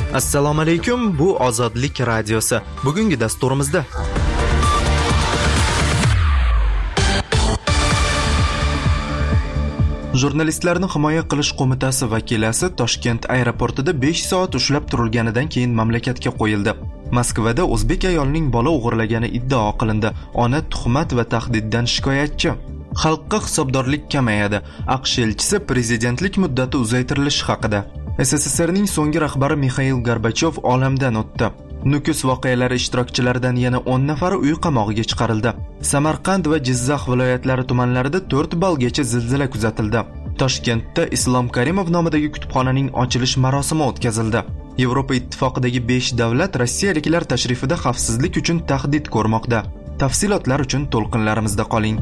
Assalomu alaykum, bu Ozodlik radiosi. Bugungi dasturimizda Jurnalistlarni himoya qilish qo'mitasi vakilasi Toshkent aeroportida 5 soat ushlab turilganidan keyin mamlakatga qo'yildi. Moskvada o'zbek ayolining bola o'g'irlagani iddao qilindi. Ona tuhmat va tahdiddan shikoyatchi. Xalqqa hisobdorlik kamayadi. AQSh elchisi prezidentlik muddati uzaytirilishi haqida. SSSRning so'nggi rahbari Mixail Gorbachyov olamdan o'tdi. Nukus voqealari ishtirokchilaridan yana 10 nafari uy qamog'iga chiqarildi. Samarqand va Jizzax viloyatlari tumanlarida 4 balgacha zilzila kuzatildi. Toshkentda Islom Karimov nomidagi kutubxonaning ochilish marosimi o'tkazildi. Yevropa ittifoqidagi 5 davlat rossiyaliklar tashrifida xavfsizlik uchun tahdid ko'rmoqda. Tafsilotlar uchun to'lqinlarimizda qoling.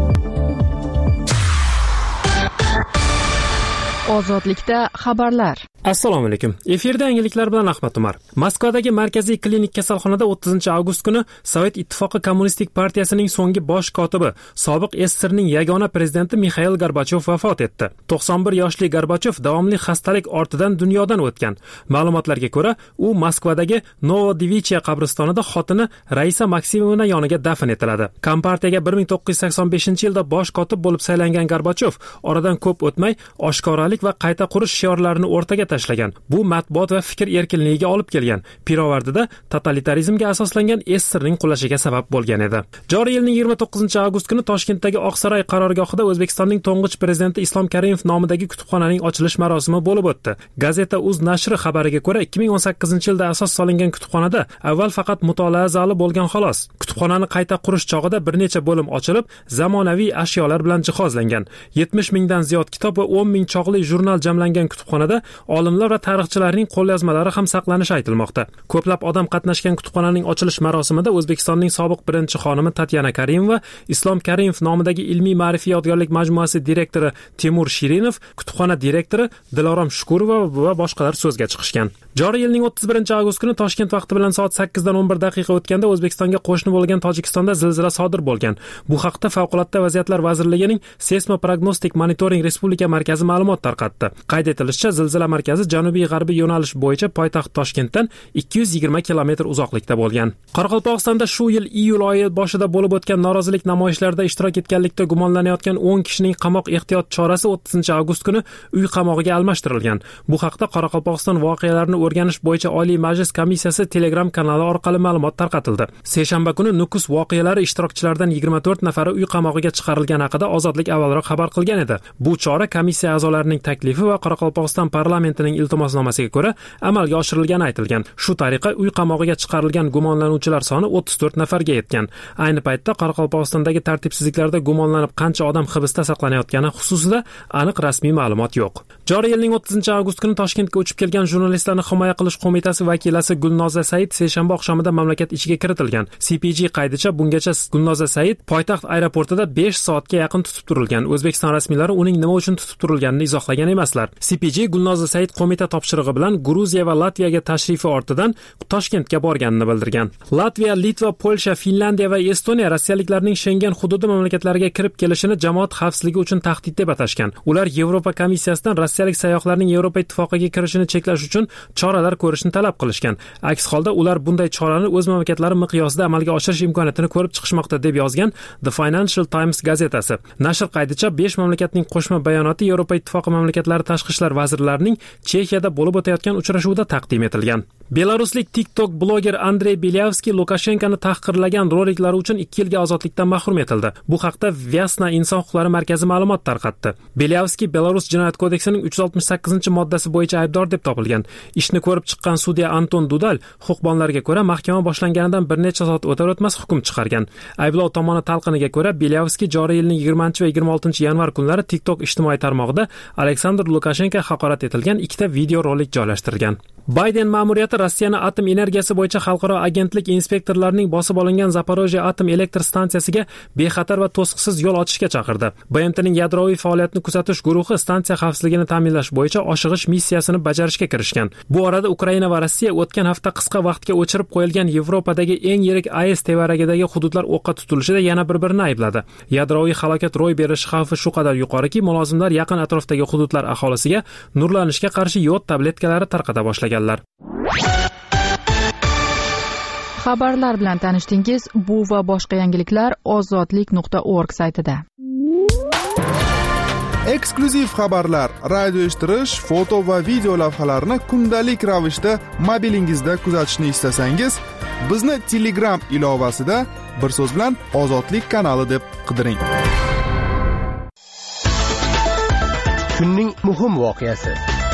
Ozodlikda xabarlar. Assalomu alaykum. Efirda yangiliklar bilan Ahmad Umar. Moskvadagi markaziy klinik kasalxonada 30-avgust kuni Sovet Ittifoqi Kommunistik partiyasining so'nggi bosh kotibi, sobiq SSRning yagona prezidenti Mixail Gorbachyov vafot etdi. 91 yoshli Gorbachyov davomli xastalik ortidan dunyodan o'tgan. Ma'lumotlarga ko'ra, u Moskvadagi Novodivichiya qabristonida xotini Raisa Maksimovna yoniga dafn etiladi. Kompartiyaga 1985-yilda bosh kotib bo'lib saylangan Gorbachyov oradan ko'p o'tmay oshkoralik va qayta qurish shiorlarini o'rtaga tashlagan. Bu matbuot va fikr erkinligiga olib kelgan. Pirovardida totalitarizmga asoslangan SSRning qulashiga sabab bo'lgan edi. Joriy yilning 29-avgust kuni Toshkentdagi Oqsaroy qarorgohida O'zbekistonning to'ng'ich prezidenti Islom Karimov nomidagi kutubxonaning ochilish marosimi bo'lib o'tdi. Gazeta Uz nashri xabariga ko'ra, 2018-yilda asos solingan kutubxonada avval faqat mutolaa zali bo'lgan xolos. Kutubxonani qayta qurish chog'ida bir necha bo'lim ochilib, zamonaviy ashyolar bilan jihozlangan. 70 mingdan ziyod kitob va 10 ming chog'li jurnal jamlangan kutubxonada olimlar va tarixchilarning qo'lyozmalari ham saqlanishi aytilmoqda. Ko'plab odam qatnashgan kutubxonaning ochilish marosimida O'zbekistonning sobiq birinchi xonimi Tatyana Karimova, Islom Karimov nomidagi ilmiy ma'rifiy yodgorlik majmuasi direktori Timur Shirinov, kutubxona direktori Dilorom Shukurova va boshqalar so'zga chiqishgan. Joriy yilning 31-avgust kuni Toshkent vaqti bilan soat 8 dan 11 daqiqa o'tganda O'zbekistonga qo'shni bo'lgan Tojikistonda zilzila sodir bo'lgan. Bu haqda Favqulodda vaziyatlar vazirligining Seysmoprognostik monitoring respublika markazi ma'lumot tarqatdi. Qayd etilishicha, zilzila markazi janubiy-g'arbiy yo'nalish bo'yicha poytaxt Toshkentdan 220 kilometr uzoqlikda bo'lgan. Qoraqalpog'istonda shu yil iyul oyi boshida bo'lib o'tgan norozilik namoyishlarida ishtirok etganlikda gumonlanayotgan 10 kishining qamoq ehtiyot chorasi 30-avgust kuni uy qamog'iga almashtirilgan. Bu haqda Qoraqalpog'iston voqealarini o'rganish bo'yicha Oliy Majlis komissiyasi Telegram kanali orqali ma'lumot tarqatildi. Seshanba kuni Nukus voqealari ishtirokchilaridan 24 nafari uy qamog'iga chiqarilgani haqida Ozodlik avvalroq xabar qilgan edi. Bu chora komissiya a'zolarining taklifi va Qoraqalpog'iston parlamentining iltimosnomasiga ko'ra amalga oshirilgani aytilgan. Shu tariqa uy qamog'iga chiqarilgan gumonlanuvchilar soni 34 nafarga yetgan. Ayni paytda Qoraqalpog'istondagi tartibsizliklarda gumonlanib qancha odam hibsda saqlanayotgani xususida aniq rasmiy ma'lumot yo'q. Joriy yilning 30-avgust kuni Toshkentga uchib kelgan jurnalistlarni himoya qilish qo'mitasi vakilasi Gulnoza Said seshanba oqshomida mamlakat ichiga kiritilgan. CPG qaydicha bungacha Gulnoza Said poytaxt aeroportida 5 soatga yaqin tutib turilgan. O'zbekiston rasmiylari uning nima uchun tutib turilganini izohlagan emaslar. CPG Gulnoza Said qo'mita topshirig'i bilan Gruziya va Latviyaga tashrifi ortidan Toshkentga borganini bildirgan. Latviya, Litva, Polsha, Finlandiya va Estoniya rossiyaliklarning Schengen hududi mamlakatlariga kirib kelishini jamoat xavfsizligi uchun tahdid deb atashgan. Ular Yevropa komissiyasidan rossiyalik sayyohlarning Yevropa ittifoqiga kirishini cheklash uchun choralar ko'rishni talab qilishgan. Aks holda ular bunday chorani o'z mamlakatlari miqyosida amalga oshirish imkoniyatini ko'rib chiqishmoqda deb yozgan The Financial Times gazetasi. Nashr qaydicha 5 mamlakatning qo'shma bayonoti Yevropa ittifoqi mamlakatlari tashqi ishlar vazirlarining Chexiyada bo'lib o'tayotgan uchrashuvida taqdim etilgan. Belaruslik TikTok bloger Andrey Belyavskiy Lukashenkoni tahqirlagan roliklari uchun 2 yilga ozodlikdan mahrum etildi. Bu haqda Vyasna inson huquqlari markazi ma'lumot tarqatdi. Belyavskiy Belarus jinoyat kodeksining 368-moddasi bo'yicha aybdor deb topilgan. Ishni ko'rib chiqqan sudya Anton Dudal huquqbonlarga ko'ra mahkama boshlanganidan bir necha soat o'tar-o'tmas hukm chiqargan. Ayblov tomoni talqiniga ko'ra Belyavskiy joriy yilning 20 va 26 yanvar kunlari TikTok ijtimoiy tarmog'ida Aleksandr Lukashenko haqorat etilgan 2 ta video rolik joylashtirgan. Bayden ma'muriyati Rossiyani atom energiyasi bo'yicha xalqaro agentlik inspektorlarining bosib olingan Zaporojye atom elektr stansiyasiga bexatar va to'siqsiz yo'l ochishga chaqirdi. BMTning yadroviy faoliyatni kuzatish guruhi stansiya xavfsizligini ta'minlash bo'yicha oshig'ish missiyasini bajarishga kirishgan. Bu orada Ukraina va Rossiya o'tgan hafta qisqa vaqtga o'chirib qo'yilgan Yevropadagi eng yirik AES tevaragidagi hududlar o'qqa tutilishida yana bir-birini aybladi. Yadroviy halokat ro'y berish xavfi shu qadar yuqoriki, mulozimlar yaqin atrofdagi hududlar aholisiga nurlanishga qarshi yod tabletkalari tarqata boshlaganlar. Xabarlar bilan tanishdingiz. Bu va boshqa yangiliklar ozodlik.org saytida. Eksklyuziv xabarlar, radio eshittirish, foto va video lavhalarni kundalik ravishda mobilingizda kuzatishni istasangiz, bizni Telegram ilovasida bir so'z bilan Ozodlik kanali deb qidiring. Kunning muhim voqeasi.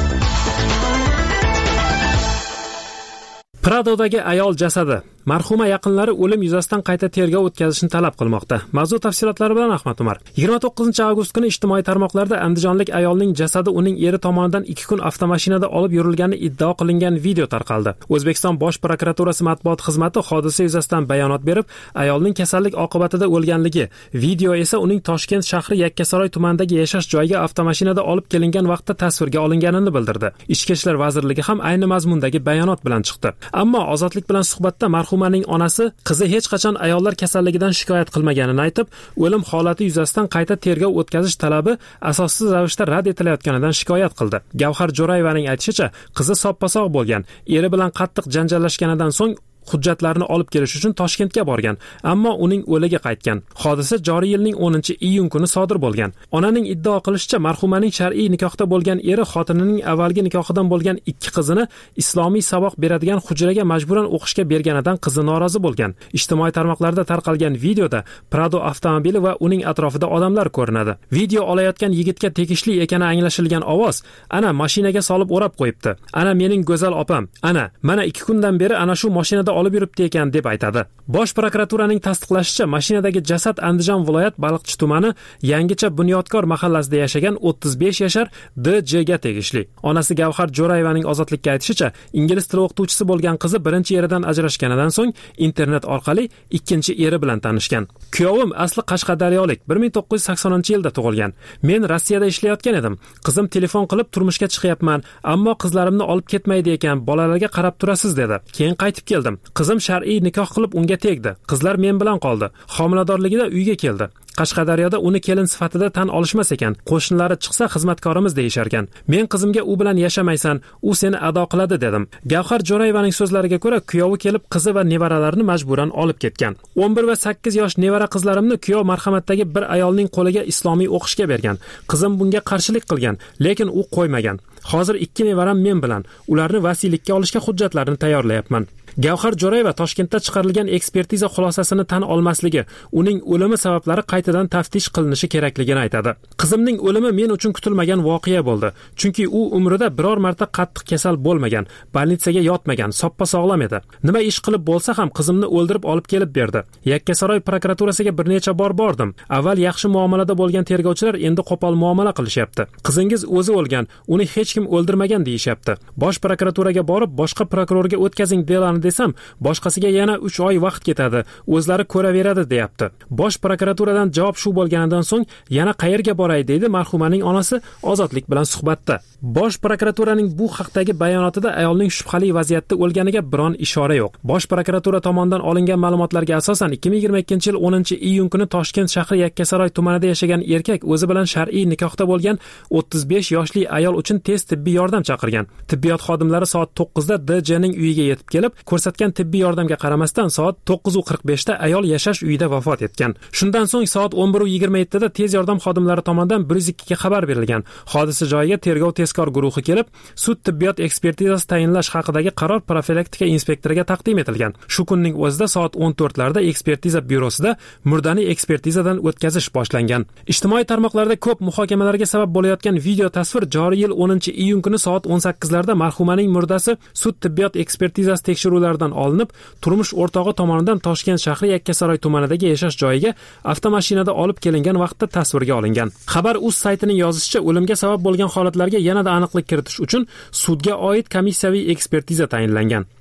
Pradodagi ayol jasadi. Marhuma yaqinlari o'lim yuzasidan qayta tergov o'tkazishni talab qilmoqda. Mavzu tafsilotlari bilan Ahmad Umar. 29-avgust kuni ijtimoiy tarmoqlarda andijonlik ayolning jasadi uning eri tomonidan 2 kun avtomashinada olib yurilgani iddao qilingan video tarqaldi. O'zbekiston Bosh prokuraturasi matbuot xizmati hodisa yuzasidan bayonot berib, ayolning kasallik oqibatida o'lganligi, video esa uning Toshkent shahri Yakkasaroy tumanidagi yashash joyiga avtomashinada olib kelingan vaqtda tasvirga olinganini bildirdi. Ichki ishlar vazirligi ham ayni mazmundagi bayonot bilan chiqdi. Ammo Ozodlik bilan suhbatda marhumaning onasi qizi hech qachon ayollar kasalligidan shikoyat qilmaganini aytib, o'lim holati yuzasidan qayta tergov o'tkazish talabi asossiz ravishda rad etilayotganidan shikoyat qildi. Gavhar Jo'rayevaning aytishicha, qizi soppa-sog' bo'lgan, eri bilan qattiq janjallashganidan so'ng hujjatlarni olib kelish uchun Toshkentga borgan, ammo uning o'ligi qaytgan. Hodisa joriy yilning 10-iyun kuni sodir bo'lgan. Onaning iddao qilishicha, marhumaning shar'iy nikohda bo'lgan eri xotinining avvalgi nikohidan bo'lgan 2 qizini islomiy saboq beradigan hujraga majburan o'qishga berganidan qizi norozi bo'lgan. Ijtimoiy tarmoqlarda tarqalgan videoda Prado avtomobili va uning atrofida odamlar ko'rinadi. Video olayotgan yigitga tegishli ekani anglashilgan ovoz: "Ana mashinaga solib o'rab qo'yibdi. Ana mening go'zal opam. Ana, mana 2 kundan beri ana shu mashinada olib yuribdi ekan" deb aytadi. Bosh prokuraturaning tasdiqlashicha, mashinadagi jasad Andijon viloyat Baliqchi tumani Yangicha Bunyodkor mahallasida yashagan 35 yashar D.J. ga tegishli. Onasi Gavhar Jo'rayevaning Ozodlikka aytishicha, ingliz tili o'qituvchisi bo'lgan qizi birinchi eridan ajrashganidan so'ng internet orqali ikkinchi eri bilan tanishgan. "Kuyovim asli Qashqadaryolik, 1980-yilda tug'ilgan. Men Rossiyada ishlayotgan edim. Qizim telefon qilib turmushga chiqyapman, ammo qizlarimni olib ketmaydi ekan, bolalarga qarab turasiz" dedi. Keyin qaytib keldim. Qizim shar'iy nikoh qilib unga tegdi. Qizlar men bilan qoldi. Homiladorligida uyga keldi. Qashqadaryoda uni kelin sifatida tan olishmas ekan. Qo'shnilari chiqsa xizmatkorimiz deyishar ekan. Men qizimga u bilan yashamaysan, u seni ado qiladi dedim. Gavhar Jo'rayevaning so'zlariga ko'ra, kuyovi kelib qizi va nevaralarini majburan olib ketgan. 11 va 8 yosh nevara qizlarimni kuyov marhamatdagi bir ayolning qo'liga islomiy o'qishga bergan. Qizim bunga qarshilik qilgan, lekin u qo'ymagan. Hozir 2 nevaram men bilan. Ularni vasiylikka olishga hujjatlarini tayyorlayapman. Gavhar Jo'rayeva Toshkentda chiqarilgan ekspertiza xulosasini tan olmasligi, uning o'limi sabablari qaytadan taftish qilinishi kerakligini aytadi. Qizimning o'limi men uchun kutilmagan voqea bo'ldi, chunki u umrida biror marta qattiq kasal bo'lmagan, bolnitsaga yotmagan, soppa sog'lom edi. Nima ish qilib bo'lsa ham qizimni o'ldirib olib kelib berdi. Yakkasaroy prokuraturasiga bir necha bor bordim. Avval yaxshi muomalada bo'lgan tergovchilar endi qo'pol muomala qilishyapti. Qizingiz o'zi o'lgan, uni hech kim o'ldirmagan deyishyapti. Bosh prokuraturaga borib, boshqa prokurorga o'tkazing delani desam, boshqasiga yana 3 oy vaqt ketadi, o'zlari ko'raveradi deyapti. Bosh prokuraturadan javob shu bo'lganidan so'ng yana qayerga boray deydi marhumaning onasi Ozodlik bilan suhbatda. Bosh prokuraturaning bu haqdagi bayonotida ayolning shubhali vaziyatda o'lganiga biron ishora yo'q. Bosh prokuratura tomonidan olingan ma'lumotlarga asosan 2022-yil 10-iyun kuni Toshkent shahri Yakkasaroy tumanida yashagan erkak o'zi bilan shar'iy nikohda bo'lgan 35 yoshli ayol uchun tez tibbiy yordam chaqirgan. Tibbiyot xodimlari soat 9 da D.J.ning uyiga yetib kelib, ko'rsatgan tibbiy yordamga qaramasdan soat 9:45 da ayol yashash uyida vafot etgan. Shundan so'ng soat 11:27 da tez yordam xodimlari tomonidan 102 ga xabar berilgan. Hodisa joyiga tergov tezkor guruhi kelib, sud tibbiyot ekspertizasi tayinlash haqidagi qaror profilaktika inspektoriga taqdim etilgan. Shu kunning o'zida soat 14 larda ekspertiza byurosida murdani ekspertizadan o'tkazish boshlangan. Ijtimoiy tarmoqlarda ko'p muhokamalarga sabab bo'layotgan video tasvir joriy yil 10-iyun kuni soat 18 larda marhumaning murdasi sud tibbiyot ekspertizasi tekshiruvlaridan olinib, turmush o'rtog'i tomonidan Toshkent shahri Yakkasaroy tumanidagi yashash joyiga avtomashinada olib kelingan vaqtda tasvirga olingan. Xabar.uz saytining yozishicha, o'limga sabab bo'lgan holatlarga yanada aniqlik kiritish uchun sudga oid komissiyaviy ekspertiza tayinlangan.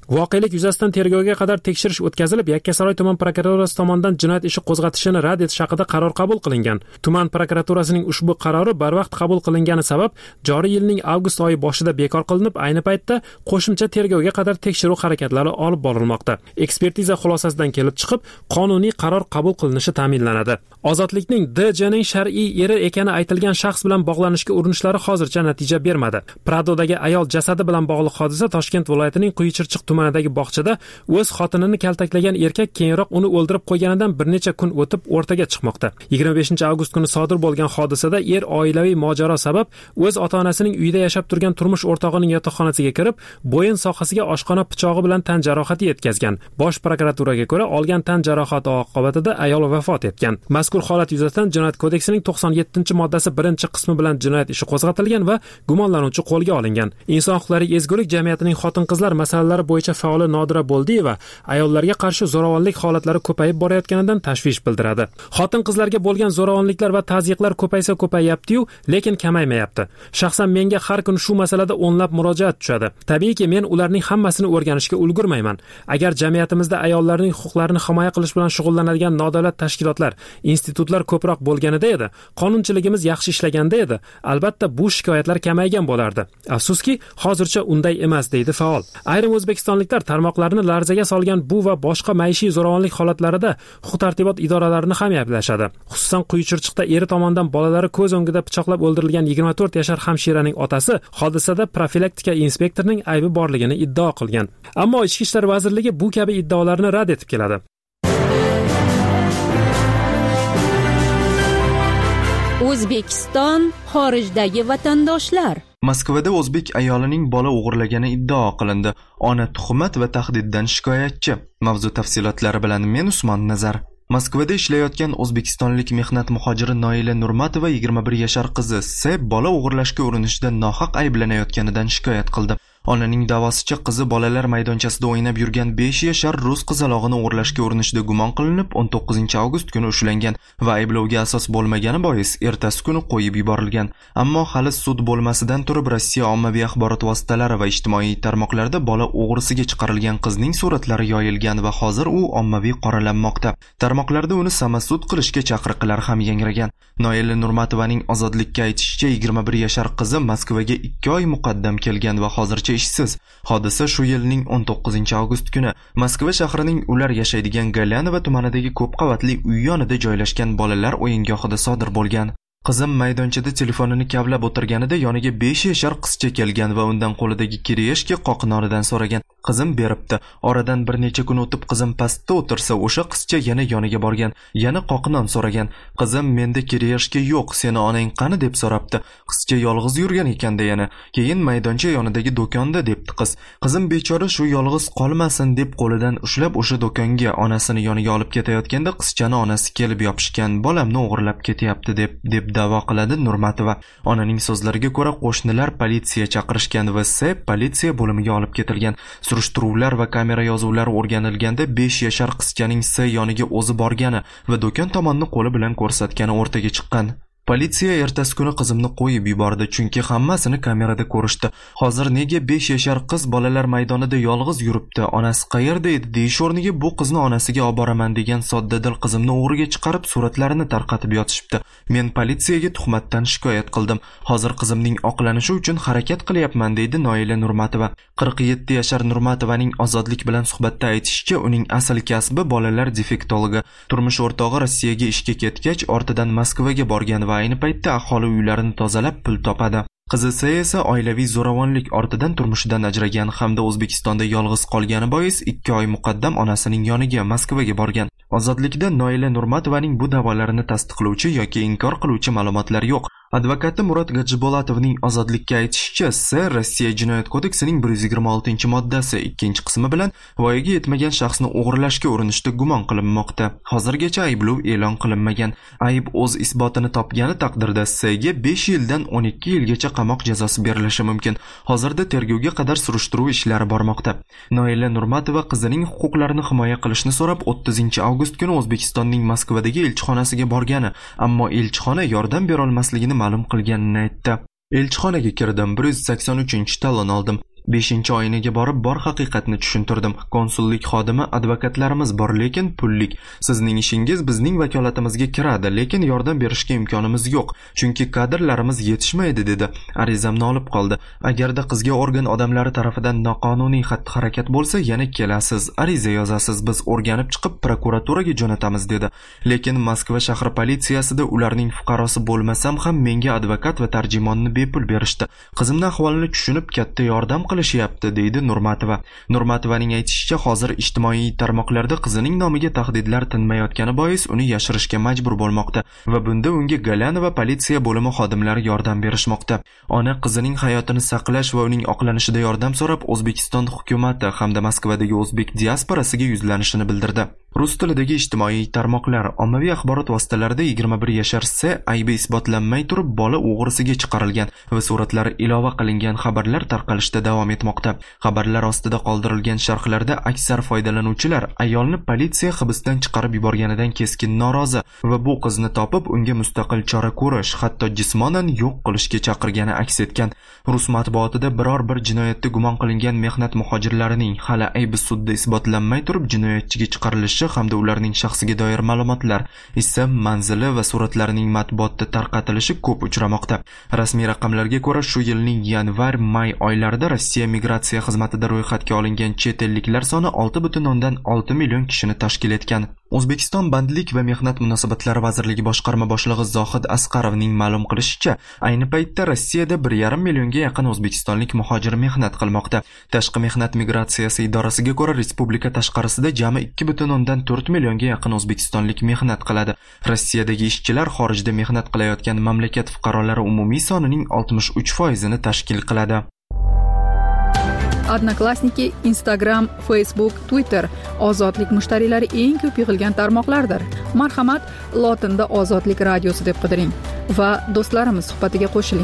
Voqelik yuzasidan tergovga qadar tekshirish o'tkazilib, Yakkasaroy tuman prokuraturasi tomonidan jinoyat ishi qo'zg'atishini rad etish haqida qaror qabul qilingan. Tuman prokuraturasining ushbu qarori barvaqt qabul qilingani sabab joriy yilning avgust oyi boshida bekor qilinib, ayni paytda qo'shimcha tergovga qadar tekshiruv harakatlari olib borilmoqda. Ekspertiza xulosasidan kelib chiqib, qonuniy qaror qabul qilinishi ta'minlanadi. Ozodlikning D.J.ning shar'iy eri ekani aytilgan shaxs bilan bog'lanishga urinishlari hozircha natija bermadi. Pradodagi ayol jasadi bilan bog'liq hodisa Toshkent viloyatining Quyichirchiq tumanidagi bog'chada o'z xotinini kaltaklagan erkak keyinroq uni o'ldirib qo'yganidan bir necha kun o'tib o'rtaga chiqmoqda. 25-avgust kuni sodir bo'lgan hodisada er oilaviy mojaro sabab o'z ota-onasining uyida yashab turgan turmush o'rtog'ining yotoqxonasiga kirib, bo'yin sohasiga oshxona pichog'i bilan tan jarohati yetkazgan. Bosh prokuraturaga ko'ra, olgan tan jarohati oqibatida ayol vafot etgan. Mazkur holat yuzasidan Jinoyat kodeksining 97-moddasi 1-qismi bilan jinoyat ishi qo'zg'atilgan va gumonlanuvchi qo'lga olingan. Inson huquqlari ezgulik jamiyatining xotin-qizlar masalalari bo'yicha faoli Nodira Bo'ldiyeva ayollarga qarshi zo'ravonlik holatlari ko'payib borayotganidan tashvish bildiradi. Xotin-qizlarga bo'lgan zo'ravonliklar va tazyiqlar ko'paysa ko'payapti-yu, lekin kamaymayapti. Shaxsan menga har kun shu masalada o'nlab murojaat tushadi. Tabiiyki, men ularning hammasini o'rganishga ulgurmayman. Agar jamiyatimizda ayollarning huquqlarini himoya qilish bilan shug'ullanadigan nodavlat tashkilotlar, institutlar ko'proq bo'lganida edi, qonunchiligimiz yaxshi ishlaganda edi, albatta bu shikoyatlar kamaygan bo'lardi. Afsuski, hozircha unday emas, deydi faol. Ayrim o'zbekistonliklar tarmoqlarni larzaga solgan bu va boshqa maishiy zo'ravonlik holatlarida huquq-tartibot idoralarini ham ayblashadi. Xususan, Quyichirchiqda eri tomonidan bolalari ko'z o'ngida pichoqlab o'ldirilgan 24 yashar hamshiraning otasi hodisada profilaktika inspektorining aybi borligini iddao qilgan. Ammo Ichki ishlar vazirligi bu kabi iddaolarni rad etib keladi. O'zbekiston xorijdagi vatandoshlar. Moskvada o'zbek ayolining bola o'g'irlagani iddao qilindi. Ona tuhmat va tahdiddan shikoyatchi. Mavzu tafsilotlari bilan men Usmon Nazar. Moskvada ishlayotgan o'zbekistonlik mehnat muhojiri Noila Nurmatova 21 yashar qizi S bola o'g'irlashga urinishda nohaq ayblanayotganidan shikoyat qildi. Onaning da'vosicha qizi bolalar maydonchasida o'ynab yurgan 5 yashar rus qizalog'ini o'g'irlashga urinishda gumon qilinib, 19-avgust kuni ushlangan va ayblovga asos bo'lmagani bois ertasi kuni qo'yib yuborilgan. Ammo hali sud bo'lmasidan turib Rossiya ommaviy axborot vositalari va ijtimoiy tarmoqlarda bola o'g'risiga chiqarilgan qizning suratlari yoyilgan va hozir u ommaviy qoralanmoqda. Tarmoqlarda uni samasud qilishga chaqiriqlar ham yangragan. Noila Nurmatovaning ozodlikka aytishicha 21 yashar qizi Moskvaga 2 oy muqaddam kelgan va hozircha ishsiz. Hodisa shu yilning 19-avgust kuni Moskva shahrining ular yashaydigan Galyanova tumanidagi ko'p qavatli uy yonida joylashgan bolalar o'yingohida sodir bo'lgan. Qizim maydonchada telefonini kavlab o'tirganida yoniga 5 yashar qizcha kelgan va undan qo'lidagi kiriyeshka qoqnonidan so'ragan. Qizim beribdi. Oradan bir necha kun o'tib qizim pastda o'tirsa, o'sha qizcha yana yoniga borgan, yana qoqnon so'ragan. Qizim menda kiriyeshka yo'q, seni onang qani deb so'rabdi. Qizcha yolg'iz yurgan ekanda yana. Keyin maydoncha yonidagi do'konda debdi qiz. Qizim bechora shu yolg'iz qolmasin deb qo'lidan ushlab o'sha do'konga onasini yoniga olib ketayotganda qizchani onasi kelib yopishgan, bolamni o'g'irlab ketyapti deb da'vo qiladi Nurmatova. Onaning so'zlariga ko'ra qo'shnilar politsiya chaqirishgan va politsiya bo'limiga olib ketilgan. Surishtiruvlar va kamera yozuvlari o'rganilganda 5 yashar qizchaning yoniga o'zi borgani va do'kon tomonni qo'li bilan ko'rsatgani o'rtaga chiqqan. Politsiya ertasi kuni qizimni qo'yib yubordi, chunki hammasini kamerada ko'rishdi. Hozir nega 5 yashar qiz bolalar maydonida yolg'iz yuribdi? Onasi qayerda edi? Deyish o'rniga bu qizni onasiga olib boraman degan soddadil qizimni o'g'riga chiqarib suratlarini tarqatib yotishibdi. Men politsiyaga tuhmatdan shikoyat qildim. Hozir qizimning oqlanishi uchun harakat qilyapman, deydi Noila Nurmatova. 47 yashar Nurmatovaning ozodlik bilan suhbatda aytishicha, uning asl kasbi bolalar defektologi. Turmush o'rtog'i Rossiyaga ishga ketgach, ortidan Moskvaga borgan va ayni paytda aholi uylarini tozalab pul topadi. Qizi esa oilaviy zo'ravonlik ortidan turmushidan ajragan hamda O'zbekistonda yolg'iz qolgani bois 2 oy muqaddam onasining yoniga Moskvaga borgan. Ozodlikda Noila Nurmatovaning bu da'volarini tasdiqlovchi yoki inkor qiluvchi ma'lumotlar yo'q. Advokati Murod Gajibolatovning ozodlikka aytishicha, Rossiya Jinoyat kodeksining 126-moddasi 2-qismi bilan voyaga yetmagan shaxsni o'g'irlashga urinishda gumon qilinmoqda. Hozirgacha ayblov e'lon qilinmagan. Ayb o'z isbotini topgani taqdirda ga 5 yildan 12 yilgacha qamoq jazosi berilishi mumkin. Hozirda tergovga qadar surishtiruv ishlari bormoqda. Noila Nurmatova qizining huquqlarini himoya qilishni so'rab 30-avgust kuni O'zbekistonning Moskvadagi elchixonasiga borgani, ammo elchixona yordam bera olmasligini ma'lum qilganini aytdi. Elchixonaga kirdim, 183-talon oldim. 5-oyiniga borib bor haqiqatni tushuntirdim. Konsullik xodimi, advokatlarimiz bor, lekin pullik. Sizning ishingiz bizning vakolatimizga kiradi, lekin yordam berishga imkonimiz yo'q, chunki kadrlarimiz yetishmaydi dedi. Arizamni olib qoldi. Agarda qizga organ odamlari tarafidan noqonuniy xatti-harakat bo'lsa, yana kelasiz, ariza yozasiz, biz o'rganib chiqib prokuraturaga jo'natamiz dedi. Lekin Moskva shahar politsiyasida ularning fuqarosi bo'lmasam ham menga advokat va tarjimonni bepul berishdi. Qizimning ahvolini tushunib katta yordam qilishyapti deydi Nurmatova. Nurmatovaning aytishicha, hozir ijtimoiy tarmoqlarda qizining nomiga tahdidlar tinmayotgani bois uni yashirishga majbur bo'lmoqda va bunda unga Galanova politsiya bo'limi xodimlari yordam berishmoqda. Ona qizining hayotini saqlash va uning oqlanishida yordam so'rab O'zbekiston hukumatı hamda Moskvadagi o'zbek diasporasiga yuzlanishini bildirdi. Rus tilidagi ijtimoiy tarmoqlar, ommaviy axborot vositalarida 21 yashar S aybi isbotlanmay turib bola o'g'risiga chiqarilgan va suratlari ilova qilingan xabarlar tarqalishda davom etmoqda. Xabarlar ostida qoldirilgan sharhlarda aksar foydalanuvchilar ayolni politsiya hibsdan chiqarib yuborganidan keskin norozi va bu qizni topib unga mustaqil chora ko'rish, hatto jismonan yo'q qilishga chaqirgani aks etgan. Rus matbuotida biror bir jinoyatda gumon qilingan mehnat muhojirlarining hali aybi sudda isbotlanmay turib jinoyatchiga chiqarilishi hamda ularning shaxsiga doir ma'lumotlar, ism, manzili va suratlarining matbuotda tarqatilishi ko'p uchramoqda. Rasmiy raqamlarga ko'ra, shu yilning yanvar-may oylarida Rossiya migratsiya xizmatida ro'yxatga olingan chet elliklar soni 6,6 million kishini tashkil etgan. O'zbekiston Bandlik va mehnat munosabatlari vazirligi boshqarma boshlig'i Zohid Asqarovning ma'lum qilishicha, ayni paytda Rossiyada 1,5 millionga yaqin o'zbekistonlik muhojir mehnat qilmoqda. Tashqi mehnat migratsiyasi idorasiga ko'ra, respublika tashqarisida jami 2,4 millionga yaqin o'zbekistonlik mehnat qiladi. Rossiyadagi ishchilar xorijda mehnat qilayotgan mamlakat fuqarolari umumiy sonining 63%ni tashkil qiladi. Odnoklassniki, Instagram, Facebook, Twitter ozodlik mushtariylari eng ko'p yig'ilgan tarmoqlardir. Marhamat, lotinda Ozodlik radiosi deb qidiring va do'stlarimiz suhbatiga qo'shiling.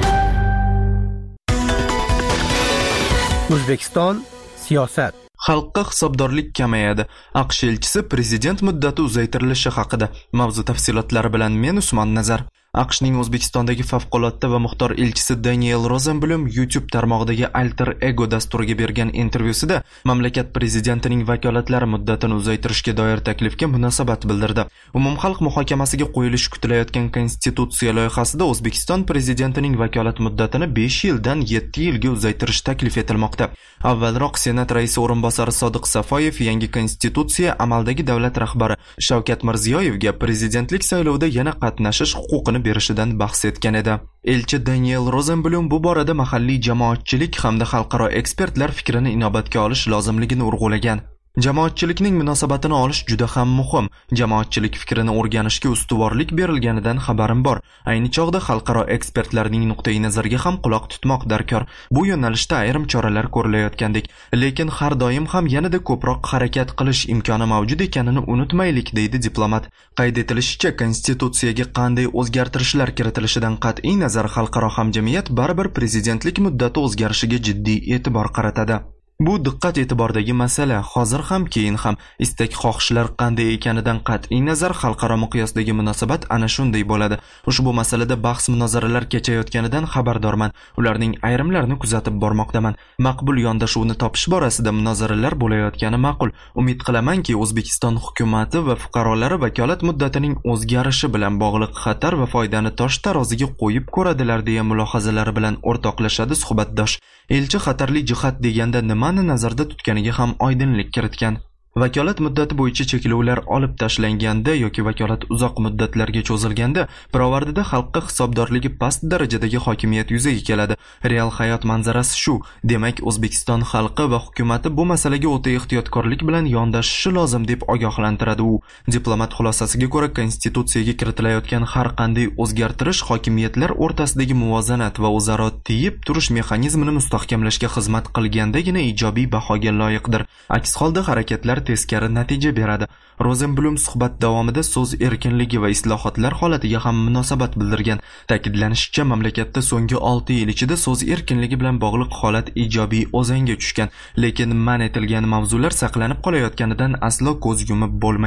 O'zbekiston siyosat. Xalqqa hisobdorlik kamayadi. AQSh elchisi prezident muddati uzaytirilishi haqida. Mavzu tafsilotlari bilan men Usmon Nazar. AQShning O'zbekistondagi favqulodda va muxtor elchisi Daniel Rosenblum YouTube tarmog'idagi Alter Ego dasturiga bergan intervyusida mamlakat prezidentining vakolatlari muddatini uzaytirishga doir taklifga munosabat bildirdi. Umumxalq muhokamasiga qo'yilishi kutilayotgan konstitutsiya loyihasida O'zbekiston prezidentining vakolat muddatini 5 yildan 7 yilga uzaytirish taklif etilmoqda. Avvalroq Senat raisi o'rinbosari Sodiq Safoyev yangi konstitutsiya amaldagi davlat rahbari Shavkat Mirziyoyevga prezidentlik saylovida yana qatnashish huquqini berishidan bahs etgan edi. Elchi Daniel Rosenblum bu borada mahalliy jamoatchilik hamda xalqaro ekspertlar fikrini inobatga olish lozimligini urg'ulagan. Jamoatchilikning munosabatini olish juda ham muhim. Jamoatchilik fikrini o'rganishga ustuvorlik berilganidan xabarim bor. Ayni chog'da xalqaro ekspertlarning nuqtai nazariga ham quloq tutmoq darkor. Bu yo'nalishda ayrim choralar ko'rilayotgandek, lekin har doim ham yanada ko'proq harakat qilish imkoni mavjud ekanini unutmaylik, deydi diplomat. Qayd etilishicha, konstitutsiyaga qanday o'zgartirishlar kiritilishidan qat'iy nazar xalqaro hamjamiyat baribir prezidentlik muddati o'zgarishiga jiddiy e'tibor qaratadi. Bu diqqat e'tibordagi masala. Hozir ham, keyin ham istak xohishlar qanday ekanidan qat'iy nazar xalqaro miqyosdagi munosabat ana shunday bo'ladi. Ushbu masalada bahs munozaralar kechayotganidan xabardorman. Ularning ayrimlarini kuzatib bormoqdaman. Maqbul yondashuvni topish borasida munozaralar bo'layotgani ma'qul. Umid qilamanki, O'zbekiston hukumatı va fuqarolari vakolat muddatining o'zgarishi bilan bog'liq xatar va foydani tosh taroziga qo'yib ko'radilar deya mulohazalari bilan o'rtoqlashadi suhbatdosh. Elchi xatarli jihat deganda nimani nazarda tutganiga ham oydinlik kiritgan. Vakolat muddati bo'yicha cheklovlar olib tashlanganda yoki vakolat uzoq muddatlarga cho'zilganda pirovardida xalqqa hisobdorligi past darajadagi hokimiyat yuzaga keladi. Real hayot manzarasi shu. Demak, O'zbekiston xalqi va hukumati bu masalaga o'ta ehtiyotkorlik bilan yondashishi lozim deb ogohlantiradi u. Diplomat xulosasiga ko'ra, konstitutsiyaga kiritilayotgan har qanday o'zgartirish hokimiyatlar o'rtasidagi muvozanat va o'zaro tiyib turish mexanizmini mustahkamlashga xizmat qilgandagina ijobiy bahoga loyiqdir. Aks holda harakatlar teskari natija beradi. Rosenblum suhbat davomida so'z erkinligi va islohotlar holatiga ham munosabat bildirgan. Ta'kidlanishicha, mamlakatda so'nggi 6 yil ichida so'z erkinligi bilan bog'liq holat ijobiy o'zanga tushgan, lekin man etilgan mavzular saqlanib qolayotganidan aslo ko'z yumib bo'lmaydi.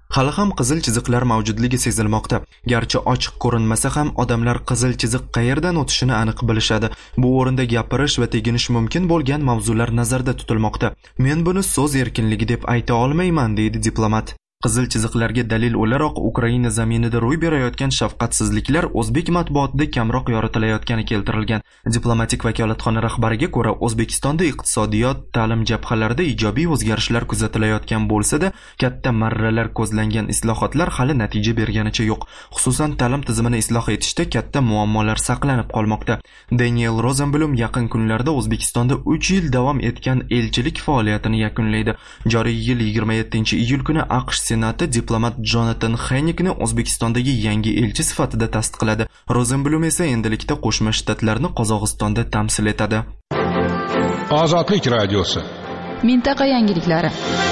Hali ham qizil chiziqlar mavjudligi sezilmoqda. Garchi ochiq ko'rinmasa ham odamlar qizil chiziq qayerdan o'tishini aniq bilishadi. Bu o'rinda gapirish va teginish mumkin bo'lgan mavzular nazarda tutilmoqda. Men buni so'z erkinligi deb ayta olmayman, deydi diplomat. Qizil chiziqlarga dalil o'laroq Ukraina zaminida ro'y berayotgan shafqatsizliklar o'zbek matbuotida kamroq yoritilayotgani keltirilgan. Diplomatik vakolatxona rahbariga ko'ra, O'zbekistonda iqtisodiyot, ta'lim jabhalarida ijobiy o'zgarishlar kuzatilayotgan bo'lsa-da, katta marralar ko'zlangan islohotlar hali natija berganicha yo'q. Xususan, ta'lim tizimini isloh etishda katta muammolar saqlanib qolmoqda. Daniel Rosenblum yaqin kunlarda O'zbekistonda 3 yil davom etgan elchilik faoliyatini yakunlaydi. Joriy yil 27-iyul kuni AQSh Senati diplomat Jonathan Hennikni O'zbekistondagi yangi elchi sifatida tasdiqladi. Rosenblum esa endilikda Qo'shma Shtatlarni Qozog'istonda tamsil etadi. Ozodlik radiosi. Mintaqa yangiliklari.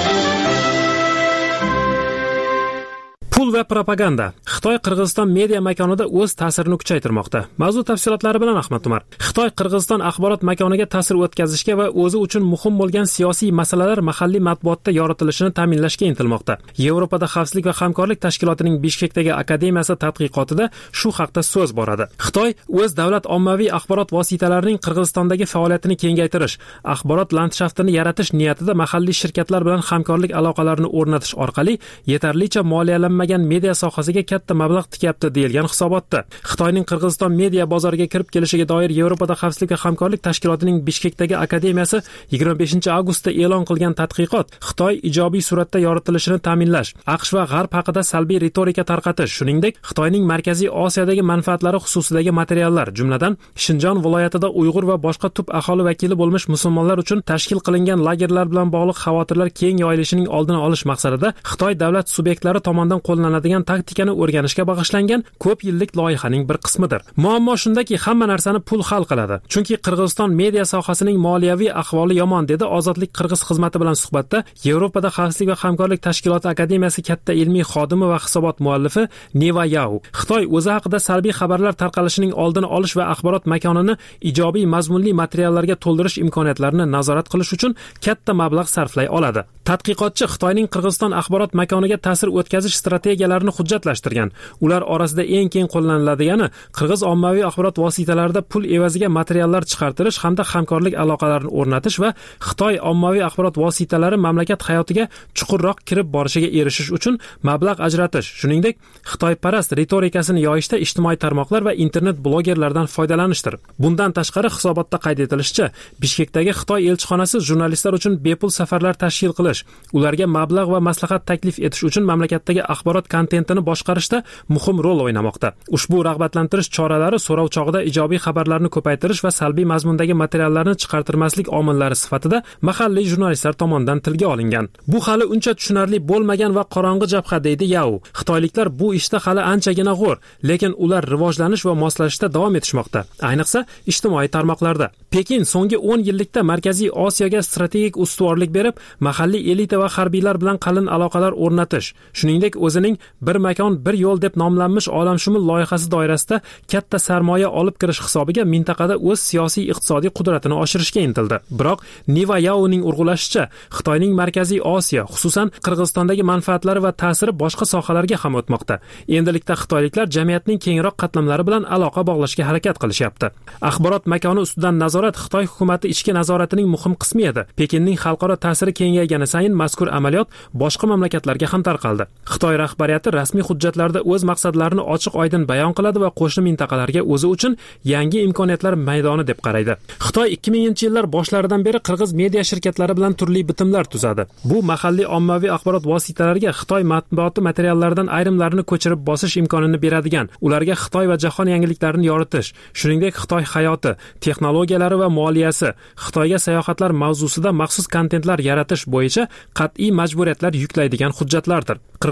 Pul va propaganda. Xitoy Qirg'iziston media makonida o'z ta'sirini kuchaytirmoqda. Mavzu tafsilotlari bilan Ahmad Umar. Xitoy Qirg'iziston axborot makoniga ta'sir o'tkazishga va o'zi uchun muhim bo'lgan siyosiy masalalar mahalliy matbuotda yoritilishini ta'minlashga intilmoqda. Yevropada xavfsizlik va hamkorlik tashkilotining Bishkekdagi akademiyasi tadqiqotida shu haqda so'z boradi. Xitoy o'z davlat ommaviy axborot vositalarining Qirg'izistondagi faoliyatini kengaytirish, axborot landshaftini yaratish niyatida mahalliy shirkatlar bilan hamkorlik aloqalarini o'rnatish orqali yetarlicha moliyalanmagan media sohasiga katta mablag' tikyapti deyilgan hisobotda. Xitoyning Qirg'iziston media bozoriga kirib kelishiga doir Yevropada xavfsizlik va hamkorlik tashkilotining Bishkekdagi akademiyasi 25-avgustda e'lon qilgan tadqiqot Xitoy ijobiy suratda yoritilishini ta'minlash, AQSh va G'arb haqida salbiy retorika tarqatish, shuningdek Xitoyning Markaziy Osiyodagi manfaatlari xususidagi materiallar, jumladan Shinjon viloyatida Uyg'ur va boshqa tub aholi vakili bo'lmish musulmonlar uchun tashkil qilingan lagerlar bilan bog'liq xavotirlar keng yoyilishining oldini olish maqsadida Xitoy davlat subyektlari tomonidan qo'llanadigan taktikani o'rganishga bag'ishlangan ko'p yillik loyihaning bir qismidir. Muammo shundaki, hamma narsani pul hal qiladi. Chunki Qirg'iziston media sohasining moliyaviy ahvoli yomon, dedi Ozodlik Qirg'iz xizmati bilan suhbatda Yevropada xavfsizlik va hamkorlik tashkiloti akademiyasi katta ilmiy xodimi va hisobot muallifi Neva Yao. Xitoy o'zi haqida salbiy xabarlar tarqalishining oldini olish va axborot makonini ijobiy mazmunli materiallarga to'ldirish imkoniyatlarini nazorat qilish uchun katta mablag' sarflay oladi. Tadqiqotchi Xitoyning Qirg'iziston axborot makoniga ta'sir o'tkazish strategiyalarini hujjatlashtirgan. Ular orasida eng keng qo'llaniladigani qirg'iz ommaviy axborot vositalarida pul evaziga materiallar chiqartirish hamda hamkorlik aloqalarini o'rnatish va Xitoy ommaviy axborot vositalari mamlakat hayotiga chuqurroq kirib borishiga erishish uchun mablag' ajratish, shuningdek Xitoyparast retorikasini yoyishda ijtimoiy tarmoqlar va internet blogerlardan foydalanishdir. Bundan tashqari hisobotda qayd etilishicha, Bishkekdagi Xitoy elchixonasi jurnalistlar uchun bepul safarlar tashkil qilish, ularga mablag' va maslahat taklif etish uchun mamlakatdagi axborot kontentini boshqarishda muhim rol o'ynamoqda. Ushbu rag'batlantirish choralari so'rov chog'ida ijobiy xabarlarni ko'paytirish va salbiy mazmundagi materiallarni chiqartirmaslik omillari sifatida mahalliy jurnalistlar tomonidan tilga olingan. Bu hali uncha tushunarli bo'lmagan va qorong'i jabha, deydi Yao. Xitoyliklar bu ishda hali anchagina g'o'r, lekin ular rivojlanish va moslashishda davom etishmoqda, ayniqsa ijtimoiy tarmoqlarda. Pekin so'nggi 10 yillikda Markaziy Osiyoga strategik ustuvorlik berib, mahalliy elita va harbiylar bilan qalin aloqalar o'rnatish, shuningdek o'zining bir makon bir yo'l deb nomlanmish olamshumul loyihasi doirasida katta sarmoya olib kirish hisobiga mintaqada o'z siyosiy iqtisodiy qudratini oshirishga intildi. Biroq Neva Yaoning urg'ulashicha, Xitoyning Markaziy Osiyo, xususan Qirg'izistondagi manfaatlari va ta'siri boshqa sohalarga ham o'tmoqda. Endilikda xitoyliklar jamiyatning kengroq qatlamlari bilan aloqa bog'lashga harakat qilishyapti. Axborot makoni ustidan nazorat Xitoy hukumati ichki nazoratining muhim qismi edi. Pekinning xalqaro ta'siri kengaygani sayin mazkur amaliyot boshqa mamlakatlarga ham tarqaldi. Xitoy rahbariyati rasmiy hujjatlarda o'z maqsadlarini ochiq-oydin bayon qiladi va qo'shni mintaqalarga o'zi uchun yangi imkoniyatlar maydoni deb qaraydi. Xitoy 2000-yillar boshlaridan beri qirg'iz media shirkatlari bilan turli bitimlar tuzadi. Bu mahalliy ommaviy axborot vositalariga Xitoy matbuoti materiallaridan ayrimlarini ko'chirib bosish imkonini beradigan, ularga Xitoy va jahon yangiliklarini yoritish, shuningdek Xitoy hayoti, texnologiyalari va moliyasi, Xitoyga sayohatlar mavzusida maxsus kontentlar yaratish bo'yicha qat'iy majburiyatlar yuklaydigan hujjatlardir. Qirg'iziston tashqi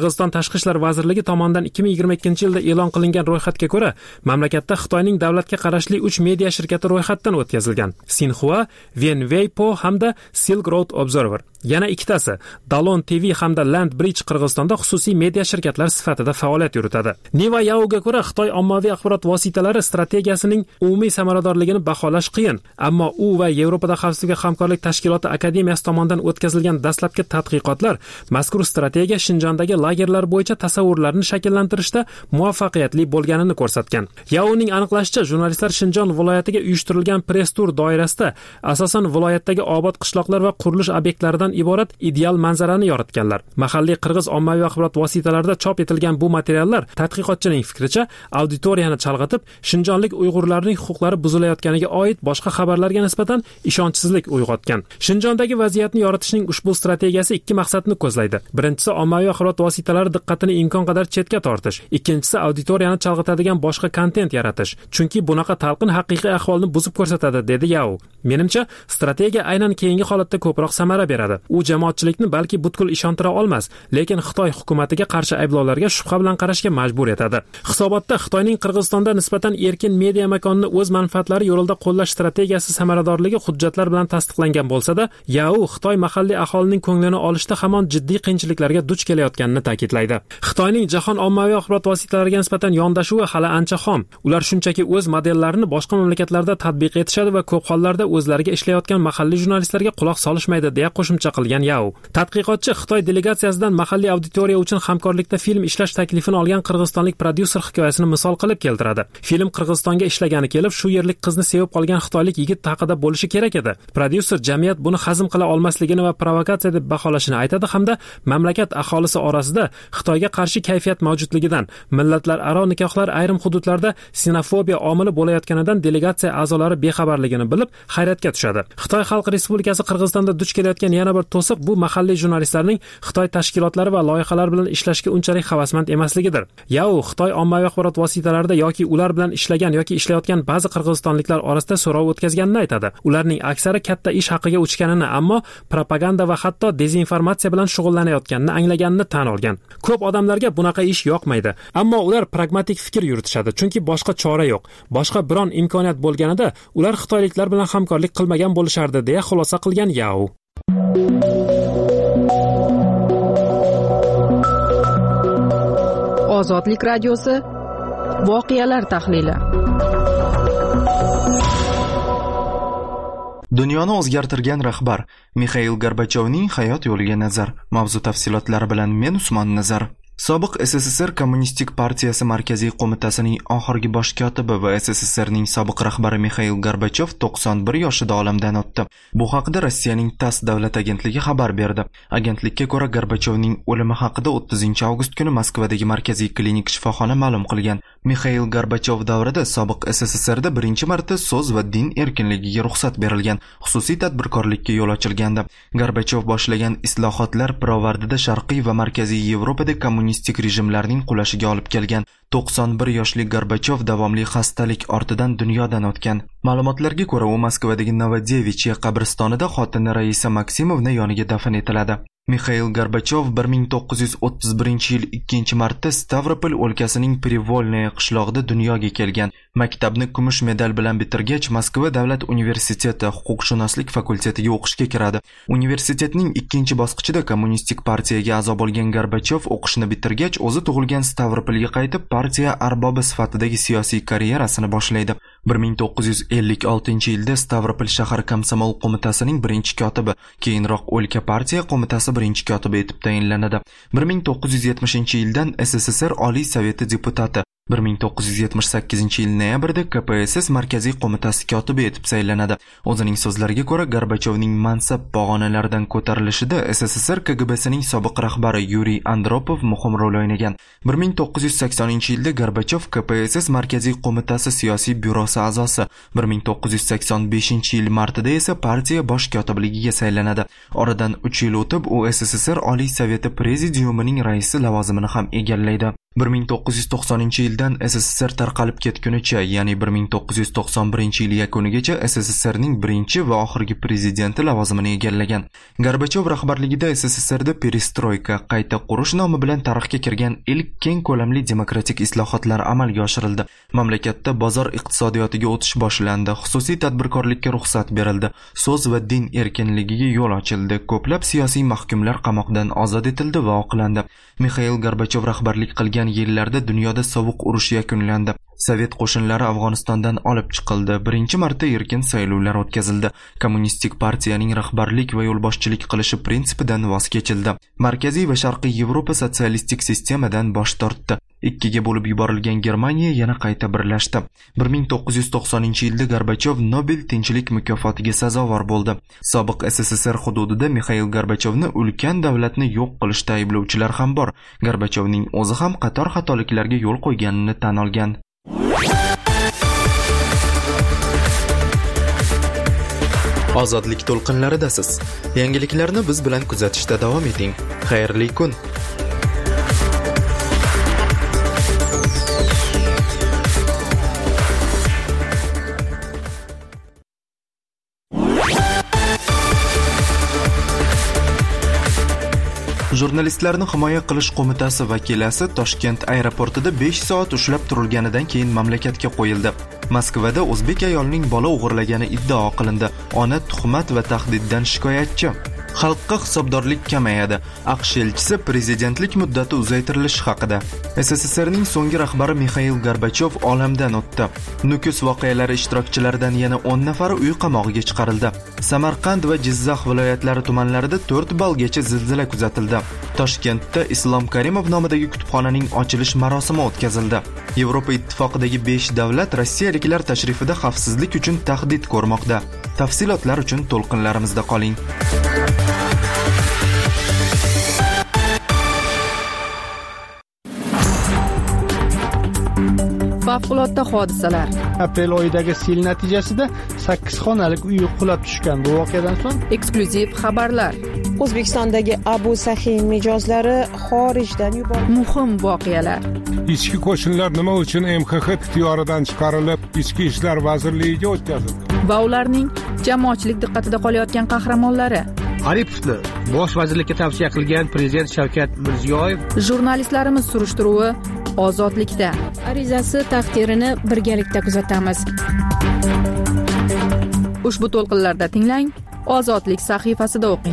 tashqi ishlar vazirligi tomonidan 2022-yilda e'lon qilingan ro'yxatga ko'ra, mamlakatda Xitoyning davlatga qarashli 3 media shirkati ro'yxatdan o'tkazilgan: Xinhua, Wenweipo hamda Silk Road Observer. Yana ikkitasi Dalon TV hamda Land Bridge Qirg'izistonda xususiy media shirkatlar sifatida faoliyat yuritadi. Niva Yaoga ko'ra, Xitoy ommaviy axborot vositalari strategiyasining umumiy samaradorligini baholash qiyin, ammo u va Yevropada xavfsizlik hamkorlik tashkiloti akademiyasi tomonidan o'tkazilgan dastlabki tadqiqotlar mazkur strategiya Shinjondagi lagerlar bo'yicha tasavvurlarni shakllantirishda muvaffaqiyatli bo'lganini ko'rsatgan. Yaoning aniqlashicha, jurnalistlar Shinjon viloyatiga uyushtirilgan press tur doirasida asosan viloyatdagi obod qishloqlar va qurilish obyektlaridan iborat ideal manzarani yoritganlar. Mahalliy qirg'iz ommaviy axborot vositalarida chop etilgan bu materiallar, tadqiqotchining fikricha, auditoriyani chalg'itib, shinjonlik uyg'urlarning huquqlari buzilayotganiga oid boshqa xabarlarga nisbatan ishonchsizlik uyg'otgan. Shinjondagi vaziyatni yoritishning ushbu strategiyasi ikki maqsadni ko'zlaydi. Birinchisi, ommaviy axborot vositalari diqqatini imkon qadar chetga tortish. Ikkinchisi, auditoriyani chalg'itadigan boshqa kontent yaratish. Chunki bunaqa talqin haqiqiy ahvolni buzib ko'rsatadi, dedi Yao. Menimcha, strategiya aynan keyingi holatda ko'proq samara beradi. U jamoatchilikni balki butkul ishontira olmas, lekin Xitoy hukumatiga qarshi ayblovlarga shubha bilan qarashga majbur etadi. Hisobotda Xitoyning Qirg'izistonda nisbatan erkin media makonini o'z manfaatlari yo'lida qo'llash strategiyasi samaradorligi hujjatlar bilan tasdiqlangan bo'lsa-da, Yao Xitoy mahalliy aholining ko'nglini olishda hamon jiddiy qiyinchiliklarga duch kelayotganini ta'kidlaydi. Xitoyning jahon ommaviy axborot vositalariga nisbatan yondashuvi hali ancha xom. Ular shunchaki o'z modellarini boshqa mamlakatlarda tatbiq etishadi va ko'p hollarda o'zlariga ishlayotgan mahalliy jurnalistlarga quloq solishmaydi, deya qo'shimcha qilgan Yao. Tadqiqotchi Xitoy delegatsiyasidan mahalliy auditoriya uchun hamkorlikda film ishlash taklifini olgan qirg'izistonlik prodyuser hikoyasini misol qilib keltiradi. Film Qirg'izistonga ishlagani kelib, shu yerlik qizni sevib qolgan xitoylik yigit haqida bo'lishi kerak edi. Prodyuser jamiyat buni hazm qila olmasligini va provokatsiya deb baholashini aytadi hamda mamlakat aholisi orasida Xitoyga qarshi kayfiyat mavjudligidan, millatlararo nikohlar ayrim hududlarda sinofobiya omili bo'layotganidan delegatsiya a'zolari bexabarligini bilib hayratga tushadi. Xitoy Xalq Respublikasi Qirg'izistonda duch kelayotgan yana bir to'siq bu mahalliy jurnalistlarning Xitoy tashkilotlari va loyihalar bilan ishlashga unchalik havasmand emasligidir. Yao Xitoy ommaviy axborot vositalarida yoki ular bilan ishlagan yoki ishlayotgan ba'zi qirg'izistonliklar orasida so'rov o'tkazganini aytadi. Ularning aksari katta ish haqiga uchganini, ammo propaganda va hatto dezinformatsiya bilan shug'ullanayotganini anglaganini tan olgan. Ko'p odamlarga bunaqa ish yoqmaydi, ammo ular pragmatik fikr yuritishadi, chunki boshqa chora yo'q. Boshqa biron imkoniyat bo'lganida ular xitoyliklar bilan hamkorlik qilmagan bo'lishardi, deya xulosa qilgan Yao. Ozodlik radiosi voqealar tahlili. Dunyoni o'zgartirgan rahbar Mixail Gorbachyovning hayot yo'liga nazar. Mavzu tafsilotlari bilan men Usmon Nazar. Sobiq SSSR Kommunistik partiyasi markaziy qo'mitasining oxirgi bosh kotibi va SSSRning sobiq rahbari Mixail Gorbachyov 91 yoshida olamdan o'tdi. Bu haqida Rossiyaning TASS davlat agentligi xabar berdi. Agentlikka ko'ra, Gorbachyovning o'limi haqida 30 avgust kuni Moskvadagi markaziy klinik shifoxona ma'lum qilgan. Mixail Gorbachyov davrida sobiq SSSRda birinchi marta so'z va din erkinligiga ruxsat berilgan, xususiy tadbirkorlikka yo'l ochilgandi. Gorbachyov boshlagan islohotlar pirovardida Sharqiy va Markaziy Yevropada kommunistik rejimlarning qulashiga olib kelgan. 91 yoshli Gorbachyov davomli xastalik ortidan dunyodan o'tgan. Ma'lumotlarga ko'ra, u Moskvadagi Novodevichye qabristonida xotini Raisa Maksimovna yoniga dafn etiladi. Mixail Gorbachyov 1931-yil 2-martda Stavropol o'lkasining Privolnaya qishlog'ida dunyoga kelgan. Maktabni kumush medal bilan bitirgach, Moskva davlat universiteti huquqshunoslik fakultetiga o'qishga kiradi. Universitetning 2-bosqichida kommunistik partiyaga a'zo bo'lgan Gorbachyov o'qishni bitirgach, o'zi tug'ilgan Stavropolga qaytib, partiya arbobi sifatidagi siyosiy karyerasini boshlaydi. 1956-yilda Stavropol shahar komsomol qo'mitasining birinchi kotibi, keyinroq o'lka partiya qo'mitasi birinchi kotibi etib tayinlanadi. 1970-yildan SSSR Oliy Soveti deputati, 1978-yil noyabrda KPSS markaziy qo'mitasi kotibi etib saylanadi. O'zining so'zlariga ko'ra, Gorbachyovning mansab pog'onalaridan ko'tarilishida SSSR KGBsining sobiq rahbari Yuriy Andropov muhim rol o'ynagan. 1980-yilda Gorbachyov KPSS markaziy qo'mitasi siyosiy byurosi a'zosi, 1985-yil martida esa partiya bosh kotibligiga saylanadi. Oradan 3 yil o'tib, u SSSR Oliy Soveti prezidiumining raisi lavozimini ham egallaydi. 1990-yildan SSSR tarqalib ketgunicha, ya'ni 1991-yil yakunigacha SSSRning birinchi va oxirgi prezidenti lavozimini egallagan. Gorbachov rahbarligida SSSRda perestroyka, qayta qurish nomi bilan tarixga kirgan ilk keng ko'lamli demokratik islohotlar amalga oshirildi. Mamlakatda bozor iqtisodiyotiga o'tish boshlandi, xususiy tadbirkorlikka ruxsat berildi, so'z va din erkinligiga yo'l ochildi, ko'plab siyosiy mahkumlar qamoqdan ozod etildi va oqlandi. Mikhail Gorbachov rahbarlik qilgan yillarda dunyoda sovuq urush yakunlandi. Sovet qo'shinlari Afg'onistondan olib chiqildi. Birinchi marta erkin saylovlar o'tkazildi. Kommunistik partiyaning rahbarlik va yo'lboshchilik qilishi prinsipidan voz kechildi. Markaziy va Sharqiy Yevropa sotsialistik sistemadan bosh tortdi. Ikkiga bo'lib yuborilgan Germaniya yana qayta birlashdi. 1990-yilda Gorbachov Nobel tinchlik mukofotiga sazovor bo'ldi. Sobiq SSSR hududida Mikhail Gorbachovni ulkan davlatni yo'q qilishda ayblovchilar ham bor. Gorbachovning o'zi ham qator xatoliklarga yo'l qo'yganini tan olgan. Ozodlik to'lqinlaridasiz. Yangiliklarni biz bilan kuzatishda davom eting. Xayrli kun. Jurnalistlarni himoya qilish qo'mitasi vakilasi Toshkent aeroportida 5 soat ushlab turilganidan keyin mamlakatga qo'yildi. Moskvada o'zbek ayolining bola o'g'irlagani iddao qilindi. Ona tuhmat va tahdiddan shikoyatchi. Xalqqa hisobdorlik kamayadi. AQSh elchisi prezidentlik muddati uzaytirilishi haqida. SSSRning so'nggi rahbari Mikhail Gorbachov olamdan o'tdi. Nukus voqealari ishtirokchilaridan yana 10 nafari uy qamog'iga chiqarildi. Samarqand va Jizzax viloyatlari tumanlarida 4 balgacha zilzila kuzatildi. Toshkentda Islom Karimov nomidagi kutubxonaning ochilish marosimi o'tkazildi. Yevropa ittifoqidagi 5 davlat rossiyaliklar tashrifida xavfsizlik uchun tahdid ko'rmoqda. Tafsilotlar uchun to'lqinlarimizda qoling. Favqulodda hodisalar. Aprel oyidagi sel natijasida 8 xonalik uy qulab tushgan. Bu voqeadan so'ng Eksklyuziv xabarlar. O'zbekistondagi Abu Sahiy mijozlari xorijdan yuborildi. Muhim voqealar. Ichki qo'shinlar nima uchun MXX ixtiyoridan chiqarilib, Ichki ishlar vazirligiga o'tkazildi? Va ularning jamoatchilik diqqatida qolayotgan qahramonlari. Aripovni bosh vazirlikka tavsiya qilgan prezident Shavkat Mirziyoyev. Jurnalistlarimiz surishtiruvi ozodlikda. Arizasi taqdirini birgalikda kuzatamiz. Ushbu to'lqinlarda tinglang, Ozodlik sahifasida o'qing.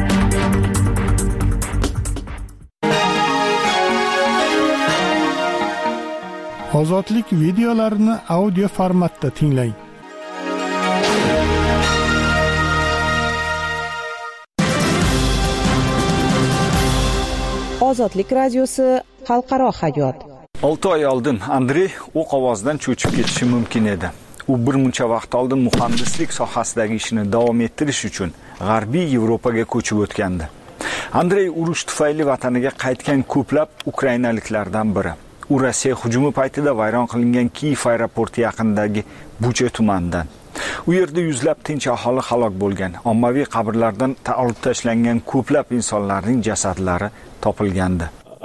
Ozodlik videolarini audio formatda tinglang. Ozodlik radiosi xalqaro hayot. 6 oy oldin Andrey o'q ovozidan cho'chib ketishi mumkin edi. U bir muncha vaqt oldin muhandislik sohasidagi ishini davom ettirish uchun G'arbiy Yevropaga ko'chib o'tgandi. Andrey urush tufayli vataniga qaytgan ko'plab ukrainaliklardan biri. U Rossiya hujumi paytida vayron qilingan Kiyev aeroporti yaqinidagi Bucha tumanidan. U yerda yuzlab tinch aholi halok bo'lgan. Ommaviy qabrlardan olib tashlangan ko'plab insonlarning jasadlari topilgandi.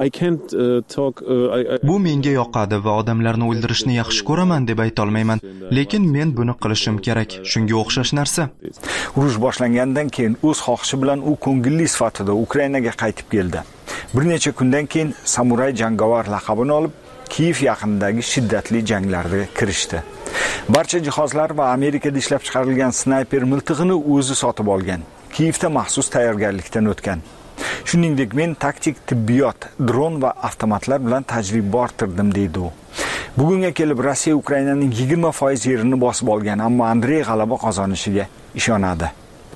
Bu menga yoqadi va odamlarni o'ldirishni yaxshi ko'raman deb ayta olmayman, lekin men buni qilishim kerak. Shunga o'xshash narsa. Urush boshlangandan keyin o'z xohishi bilan u ko'ngilli sifatida Ukrainaga qaytib keldi. Bir necha kundan keyin samuray jangovar laqabini olib, Kiyev yaqinidagi shiddatli janglarga kirishdi. Barcha jihozlar va Amerikada ishlab chiqarilgan snayper miltig'ini o'zi sotib olgan. Kiyevda maxsus tayyorgarlikdan o'tgan. Shuningdek, men taktik tibbiyot, dron va avtomatlar bilan tajriba orttirdim deydi u. Bugunga kelib Rossiya Ukrainaning 20% yerini bosib olgan, ammo Andrey g'alaba qozonishiga ishonadi.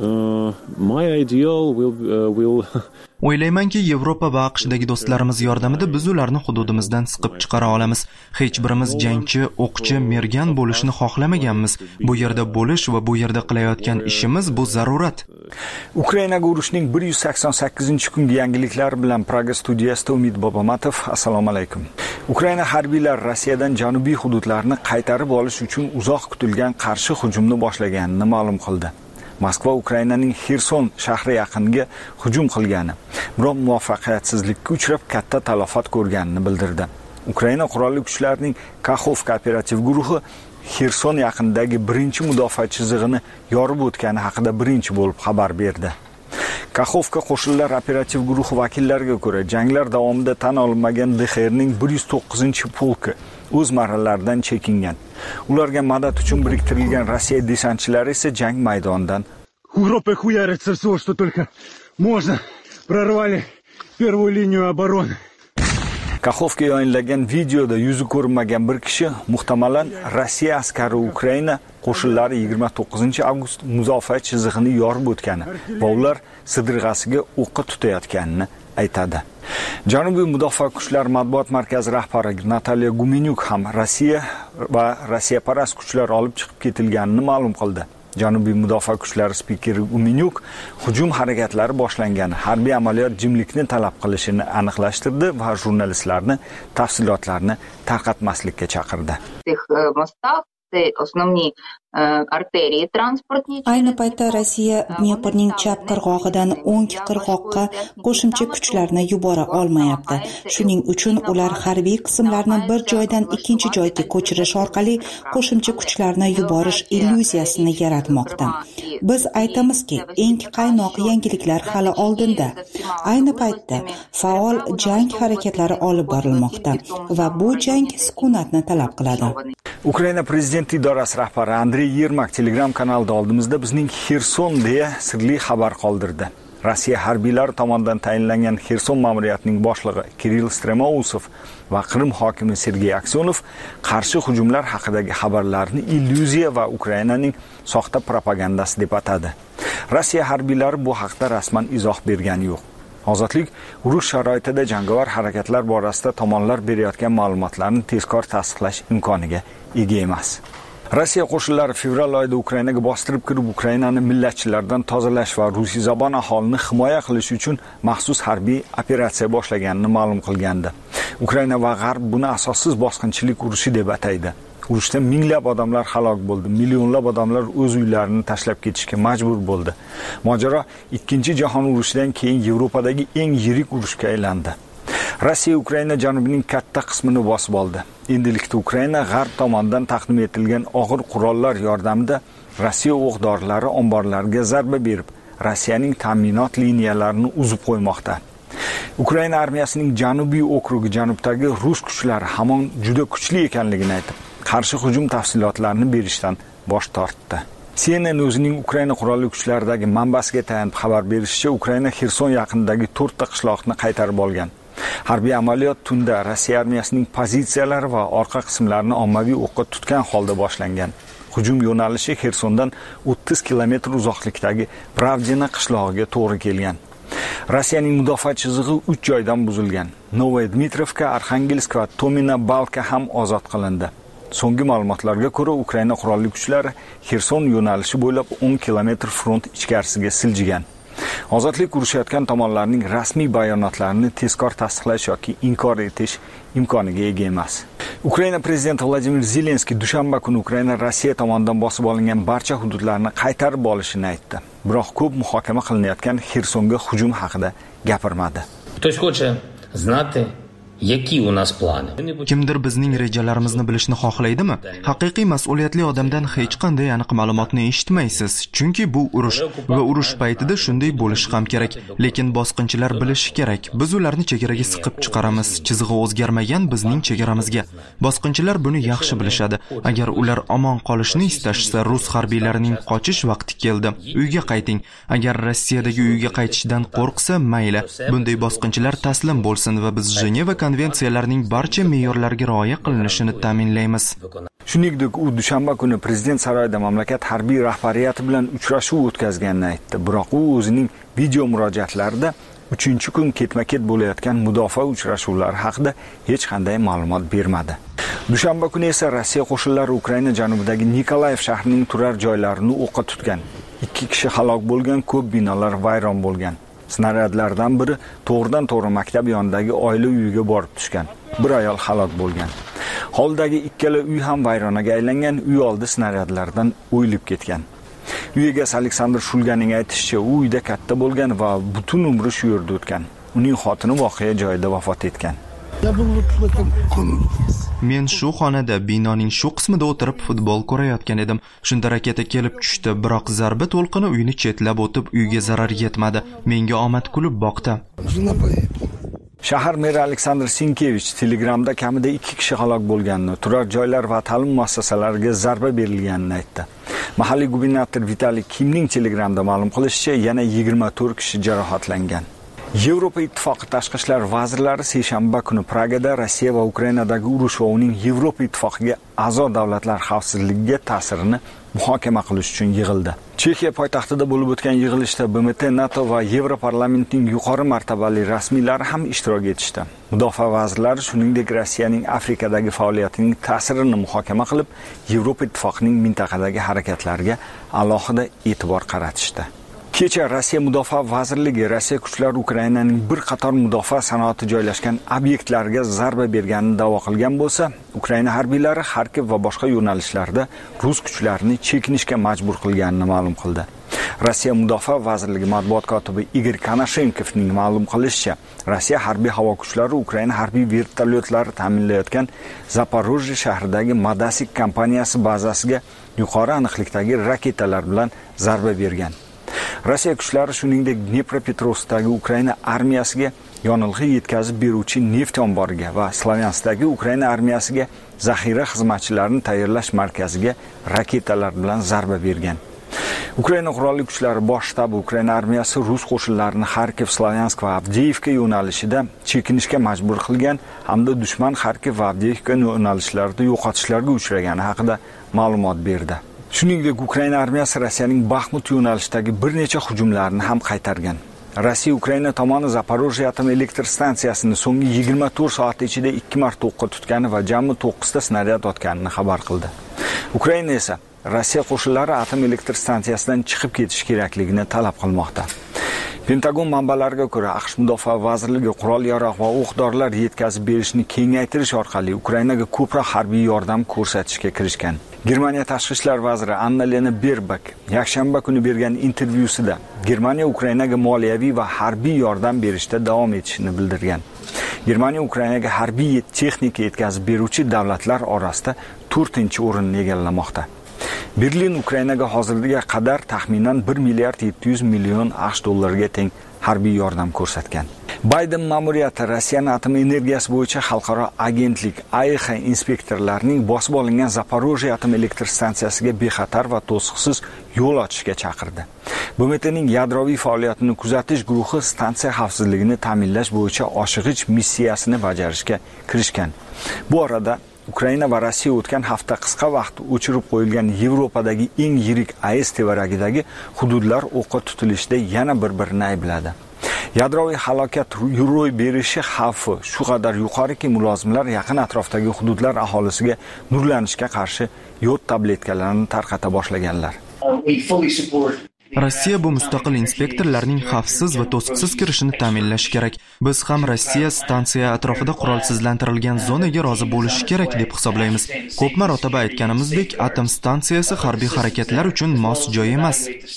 O'ylaymanki, Yevropa va AQShdagi do'stlarimiz yordamida biz ularni hududimizdan siqib chiqara olamiz. Hech birimiz jangchi, o'qchi, mergan bo'lishni xohlamaganmiz. Bu yerda bo'lish va bu yerda qilayotgan ishimiz bu zarurat. Ukrainaga urushning 188-kungi yangiliklari bilan Praga studiyasida Umid Bobomatov. Assalomu alaykum. Ukraina harbiylari Rossiyadan janubiy hududlarni qaytarib olish uchun uzoq kutilgan qarshi hujumni boshlaganini ma'lum qildi. Moskva Ukrainaning Xerson shahri yaqiniga hujum qilgani, biroq muvaffaqiyatsizlikka uchrab katta talafot ko'rganini bildirdi. Ukraina qurolli kuchlarining Kakhovka operativ guruhi Xerson yaqinidagi birinchi mudofaa chizig'ini yorib o'tgani haqida birinchi bo'lib xabar berdi. Kakhovka qo'shinlar operativ guruhi vakillariga ko'ra, janglar davomida tan olinmagan DXRning 109-polki o'z marralaridan chekingan. Ularga madad uchun biriktirilgan Rossiya desantchilari esa jang maydonidan Европа хуярится все, что только можно. Прорвали первую линию обороны. Kakhovka yayınlagan videoda yuzi ko'rinmagan bir kishi muhtamalan Rossiya askari Ukraina qo'shinlari 29 avgust mudofaa chizig'ini yorib o'tgani va ular sidirg'asiga o'qqa tutayotganini aytadi. Janubiy mudofaa kuchlari matbuot markazi rahbari Nataliya Gumenyuk ham Rossiya va Rossiyaparast kuchlar olib chiqib ketilganini ma'lum qildi. Janubiy mudofaa kuchlari spikeri Gumenyuk hujum harakatlari boshlangani, harbiy amaliyot jimlikni talab qilishini aniqlashtirdi va jurnalistlarni tafsilotlarni tarqatmaslikka chaqirdi. Ayni paytda Rossiya Dneprning chap qirg'og'idan o'ng qirg'oqqa qo'shimcha kuchlarni yubora olmayapti. Shuning uchun ular harbiy qismlarni bir joydan ikkinchi joyga ko'chirish orqali qo'shimcha kuchlarni yuborish illyuziyasini yaratmoqda. Biz aytamizki, eng qaynoq yangiliklar hali oldinda. Ayni paytda faol jang harakatlari olib borilmoqda va bu jang sukunatni talab qiladi. Ukraina prezidenti idorasi rahbari Andrey Yermak Telegram kanalida oldimizda bizning Xerson deya sirli xabar qoldirdi. Rossiya harbiylari tomonidan tayinlangan Xerson ma'muriyatining boshlig'i Kirill Stremousov va Qrim hokimi Sergey Aksyonov qarshi hujumlar haqidagi xabarlarni illyuziya va Ukrainaning soxta propagandasi deb atadi. Rossiya harbiylari bu haqda rasman izoh bergani yo'q. Ozodlik urush sharoitida jangovar harakatlar borasida tomonlar berayotgan ma'lumotlarni tezkor tasdiqlash imkoniga ega emas. Rossiya qo'shinlari fevral oyida Ukrainaga bostirib kirib, Ukrainani millatchilardan tozalash va rusiyzabon aholini himoya qilish uchun maxsus harbiy operatsiya boshlaganini ma'lum qilgandi. Ukraina va G'arb buni asossiz bosqinchilik urushi deb ataydi. Urushda minglab odamlar halok bo'ldi, millionlab odamlar o'z uylarini tashlab ketishga majbur bo'ldi. Mojaro Ikkinchi jahon urushidan keyin Yevropadagi eng yirik urushga aylandi. Rossiya Ukraina janubining katta qismini bosib oldi. Endilikda Ukraina G'arb tomonidan taqdim etilgan og'ir qurollar yordamida Rossiya o'q-dorilari omborlariga zarba berib, Rossiyaning ta'minot liniyalarini uzib qo'ymoqda. Ukraina armiyasining janubiy okrugi janubdagi rus kuchlari hamon juda kuchli ekanligini aytib, qarshi hujum tafsilotlarini berishdan bosh tortdi. CNN o'zining Ukraina qurolli kuchlaridagi manbasiga tayanib xabar berishicha, Ukraina Xerson yaqinidagi 4 ta qishloqni qaytarib olgan. Harbiy amaliyot tunda Rossiya armiyasining pozitsiyalari va orqa qismlarini ommaviy o'qqa tutgan holda boshlangan. Hujum yo'nalishi Xersondan 30 kilometr uzoqlikdagi Pravdina qishlog'iga to'g'ri kelgan. Rossiyaning mudofaa chizig'i 3 joydan buzilgan. Novaya Dmitrovka, Arxangelsk va Tomina Balka ham ozod qilindi. So'nggi ma'lumotlarga ko'ra, Ukraina qurolli kuchlari Xerson yo'nalishi bo'ylab 10 kilometr front ichkarisiga siljigan. Ozodlik urushayotgan tomonlarning rasmiy bayonotlarini tezkor tasdiqlash yoki inkor etish imkoniga ega emas. Ukraina prezidenti Vladimir Zelenskiy dushanba kuni Ukraina Rossiya tomonidan bosib olingan barcha hududlarni qaytarib olishini aytdi. Biroq ko'p muhokama qilinayotgan Xersonga hujum haqida gapirmadi. Kimdir bizning rejalarimizni bilishni xohlaydimi? Haqiqiy mas'uliyatli odamdan hech qanday aniq ma'lumotni eshitmaysiz, chunki bu urush va urush paytida shunday bo'lishi ham kerak. Lekin bosqinchilar bilishi kerak. Biz ularni chegaraga siqib chiqaramiz, chizig'i o'zgarmagan bizning chegaramizga. Bosqinchilar buni yaxshi bilishadi. Agar ular omon qolishni istashsa, rus harbiylarining qochish vaqti keldi. Uyga qayting. Agar Rossiyadagi uyga qaytishdan qo'rqsa, mayli. Bunday bosqinchilar taslim bo'lsin va biz Jeneva konvensiyalarning barcha me'yorlariga rioya qilinishini ta'minlaymiz. Shuningdek, u dushanba kuni prezident saroyida mamlakat harbiy rahbariyati bilan uchrashuv o'tkazganini aytdi. Biroq u o'zining video murojaatlarida 3-kun ketma-ket bo'layotgan mudofaa uchrashuvlari haqida hech qanday ma'lumot bermadi. Dushanba kuni esa Rossiya qo'shinlari Ukraina janubidagi Nikolayev shahrining turar joylarini o'qqa tutgan. 2 kishi halok bo'lgan, ko'p binolar vayron bo'lgan. Snaryadlardan biri to'g'ridan-to'g'ri maktab yonidagi oila uyiga borib tushgan. Bir ayol halok bo'lgan. Holdagi ikkala uy ham vayronaga aylangan, uy oldi snaryadlardan o'yilib ketgan. Uy egasi Aleksandr Shulganing aytishicha, u uyda katta bo'lgan va butun umri shu yerda o'tgan. Uning xotini voqea joyida vafot etgan. Men shu xonada binoning shu qismida o'tirib futbol ko'rayotgan edim. Shunda raketa kelib tushdi, biroq zarba to'lqini uyni chetlab o'tib, uyga zarar yetmadi. Menga omad kulib boqdi. Shahar meri Aleksandr Sinkevich Telegramda kamida 2 kishi halok bo'lganini, turar joylar va ta'lim muassasalariga zarba berilganini aytdi. Mahalliy gubernator Vitaliy Kimning Telegramda ma'lum qilishicha, yana 24 kishi jarohatlangan. Yevropa Ittifoqi tashqi ishlar vazirlari seshanba kuni Pragada Rossiya va Ukrainadagi urush va uning Yevropa Ittifoqiga a'zo davlatlar xavfsizligiga ta'sirini muhokama qilish uchun yig'ildi. Chexiya poytaxtida bo'lib o'tgan yig'ilishda BMT, NATO va Yevroparlamentning yuqori martabali rasmiylari ham ishtirok etishdi. Mudofaa vazirlari shuningdek Rossiyaning Afrikadagi faoliyatining ta'sirini muhokama qilib, Yevropa Ittifoqining mintaqadagi harakatlariga alohida e'tibor qaratishdi. Kecha Rossiya Mudofaa vazirligi Rossiya kuchlari Ukrainaning bir qator mudofaa sanoati joylashgan obyektlariga zarba berganini da'vo qilgan bo'lsa, Ukraina harbiylari Xarkov va boshqa yo'nalishlarda rus kuchlarini chekinishga majbur qilganini ma'lum qildi. Rossiya Mudofaa vazirligi matbuot kotibi Igor Konashenkovning ma'lum qilishicha, Rossiya harbiy havo kuchlari Ukraina harbiy vertolyotlari ta'minlayotgan Zaporojye shahridagi Madasik kompaniyasi bazasiga yuqori aniqlikdagi raketalar bilan zarba bergan. Rossiya kuchlari shuningdek Dnepropetrovskdagi Ukraina armiyasiga yonilg'i yetkazib beruvchi neft omboriga va Slavyanskdagi Ukraina armiyasiga zaxira xizmatchilarini tayyorlash markaziga raketalar bilan zarba bergan. Ukraina qurolli kuchlari bosh shtabi Ukraina armiyasi rus qo'shinlarini Xarkov, Slavyansk va Avdiivka yo'nalishida chekinishga majbur qilgan hamda dushman Xarkov va Avdiivka yo'nalishlarida yo'qotishlarga uchragani haqida ma'lumot berdi. Shuningdek, Ukraina armiyasi Rossiyaning Baxmut yo'nalishidagi bir necha hujumlarni ham qaytargan. Rossiya Ukraina tomoni Zaporojye atom elektr stansiyasini so'nggi 24 soat ichida 2 marta o'qqa tutgani va jami 9 ta snaryad otganini xabar qildi. Ukraina esa Rossiya qo'shinlari atom elektr stansiyasidan chiqib ketish kerakligini talab qilmoqda. Pentagon manbalariga ko'ra, AQSh Mudofaa vazirligi qurol-yarog' va o'q-dorilar yetkazib berishni kengaytirish orqali Ukrainaga ko'proq harbiy yordam ko'rsatishga kirishgan. Germaniya tashqi ishlar vaziri Annalena Baerbock yakshanba kuni bergan intervyusida Germaniya Ukrainaga moliyaviy va harbiy yordam berishda davom etishini bildirgan. Germaniya Ukrainaga harbiy texnika yetkazib beruvchi davlatlar orasida 4-o'rinni egallamoqda. Berlin Ukrainaga hozirga qadar taxminan 1 milliard 700 million AQSh dollariga teng harbiy yordam ko'rsatgan. Biden ma'muriyati Rossiyaning atom energiyasi bo'yicha xalqaro agentlik AEX inspektorlarining bosib olingan Zaporojye atom elektr stansiyasiga bexatar va to'siqsiz yo'l ochishga chaqirdi. BMTning yadroviy faoliyatini kuzatish guruhi stansiya xavfsizligini ta'minlash bo'yicha oshig'ich missiyasini bajarishga kirishgan. Bu orada Ukraina va Rossiya o'tgan hafta qisqa vaqt o'chirib qo'yilgan Yevropadagi eng yirik AES tevaragidagi hududlar o'qqa tutilishda yana bir-birini aybladi. Yadroviy halokat ro'y berishi xavfi shu qadar yuqoriki, mulozimlar yaqin atrofdagi hududlar aholisiga nurlanishga qarshi yod tabletkalarini tarqata boshlaganlar. Rossiya bu mustaqil inspektorlarning xavfsiz va to'siqsiz kirishini ta'minlashi kerak. Biz ham Rossiya stansiya atrofida qurolsizlantirilgan zonaga rozi bo'lishi kerak deb hisoblaymiz. Ko'p marotaba aytganimizdek, atom stansiyasi harbiy harakatlar uchun mos joy emas.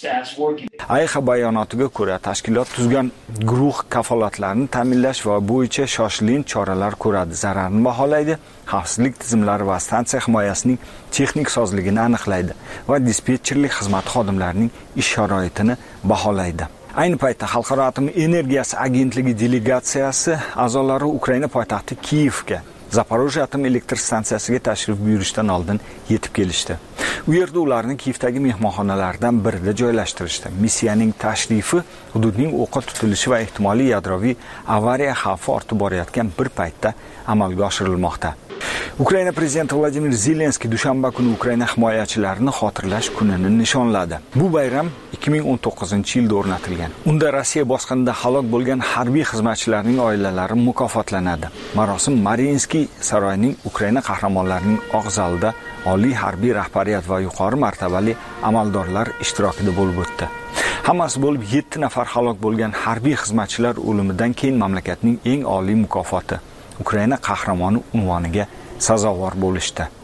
AEX bayonotiga ko'ra, tashkilot tuzgan guruh kafolatlarni ta'minlash va bo'yicha shoshilinch choralar ko'radi, zararni baholaydi, xavfsizlik tizimlari va stansiya himoyasining texnik sozligini aniqlaydi va dispetcherlik xizmati xodimlarining ish sharoitini baholaydi. Ayni paytda Xalqaro atom energiyasi agentligi delegatsiyasi a'zolari Ukraina poytaxti Kiyevga Zaporojye atom elektr stansiyasiga tashrif buyurishdan oldin yetib kelishdi. U yerda ularni Kiyevdagi mehmonxonalardan birida joylashtirishdi. Missiyaning tashrifi hududning o'qqa tutilishi va ehtimoliy yadroviy avariya xavfi ortib borayotgan bir paytda amalga oshirilmoqda. Ukraina prezidenti Vladimir Zelenskiy dushanba kuni Ukraina himoyachilarini xotirlash kunini nishonladi. Bu bayram 2019-yilda o'rnatilgan. Unda Rossiya bosqinida halok bo'lgan harbiy xizmatchilarning oilalari mukofotlanadi. Marosim Mariinskiy saroyining Ukraina qahramonlarining oq zalida oliy harbiy rahbariyat va yuqori martabali amaldorlar ishtirokida bo'lib o'tdi. Hammasi bo'lib 7 nafar halok bo'lgan harbiy xizmatchilar o'limidan keyin mamlakatning eng oliy mukofoti Ukraina qahramoni unvoniga sazovor bo'lishdi.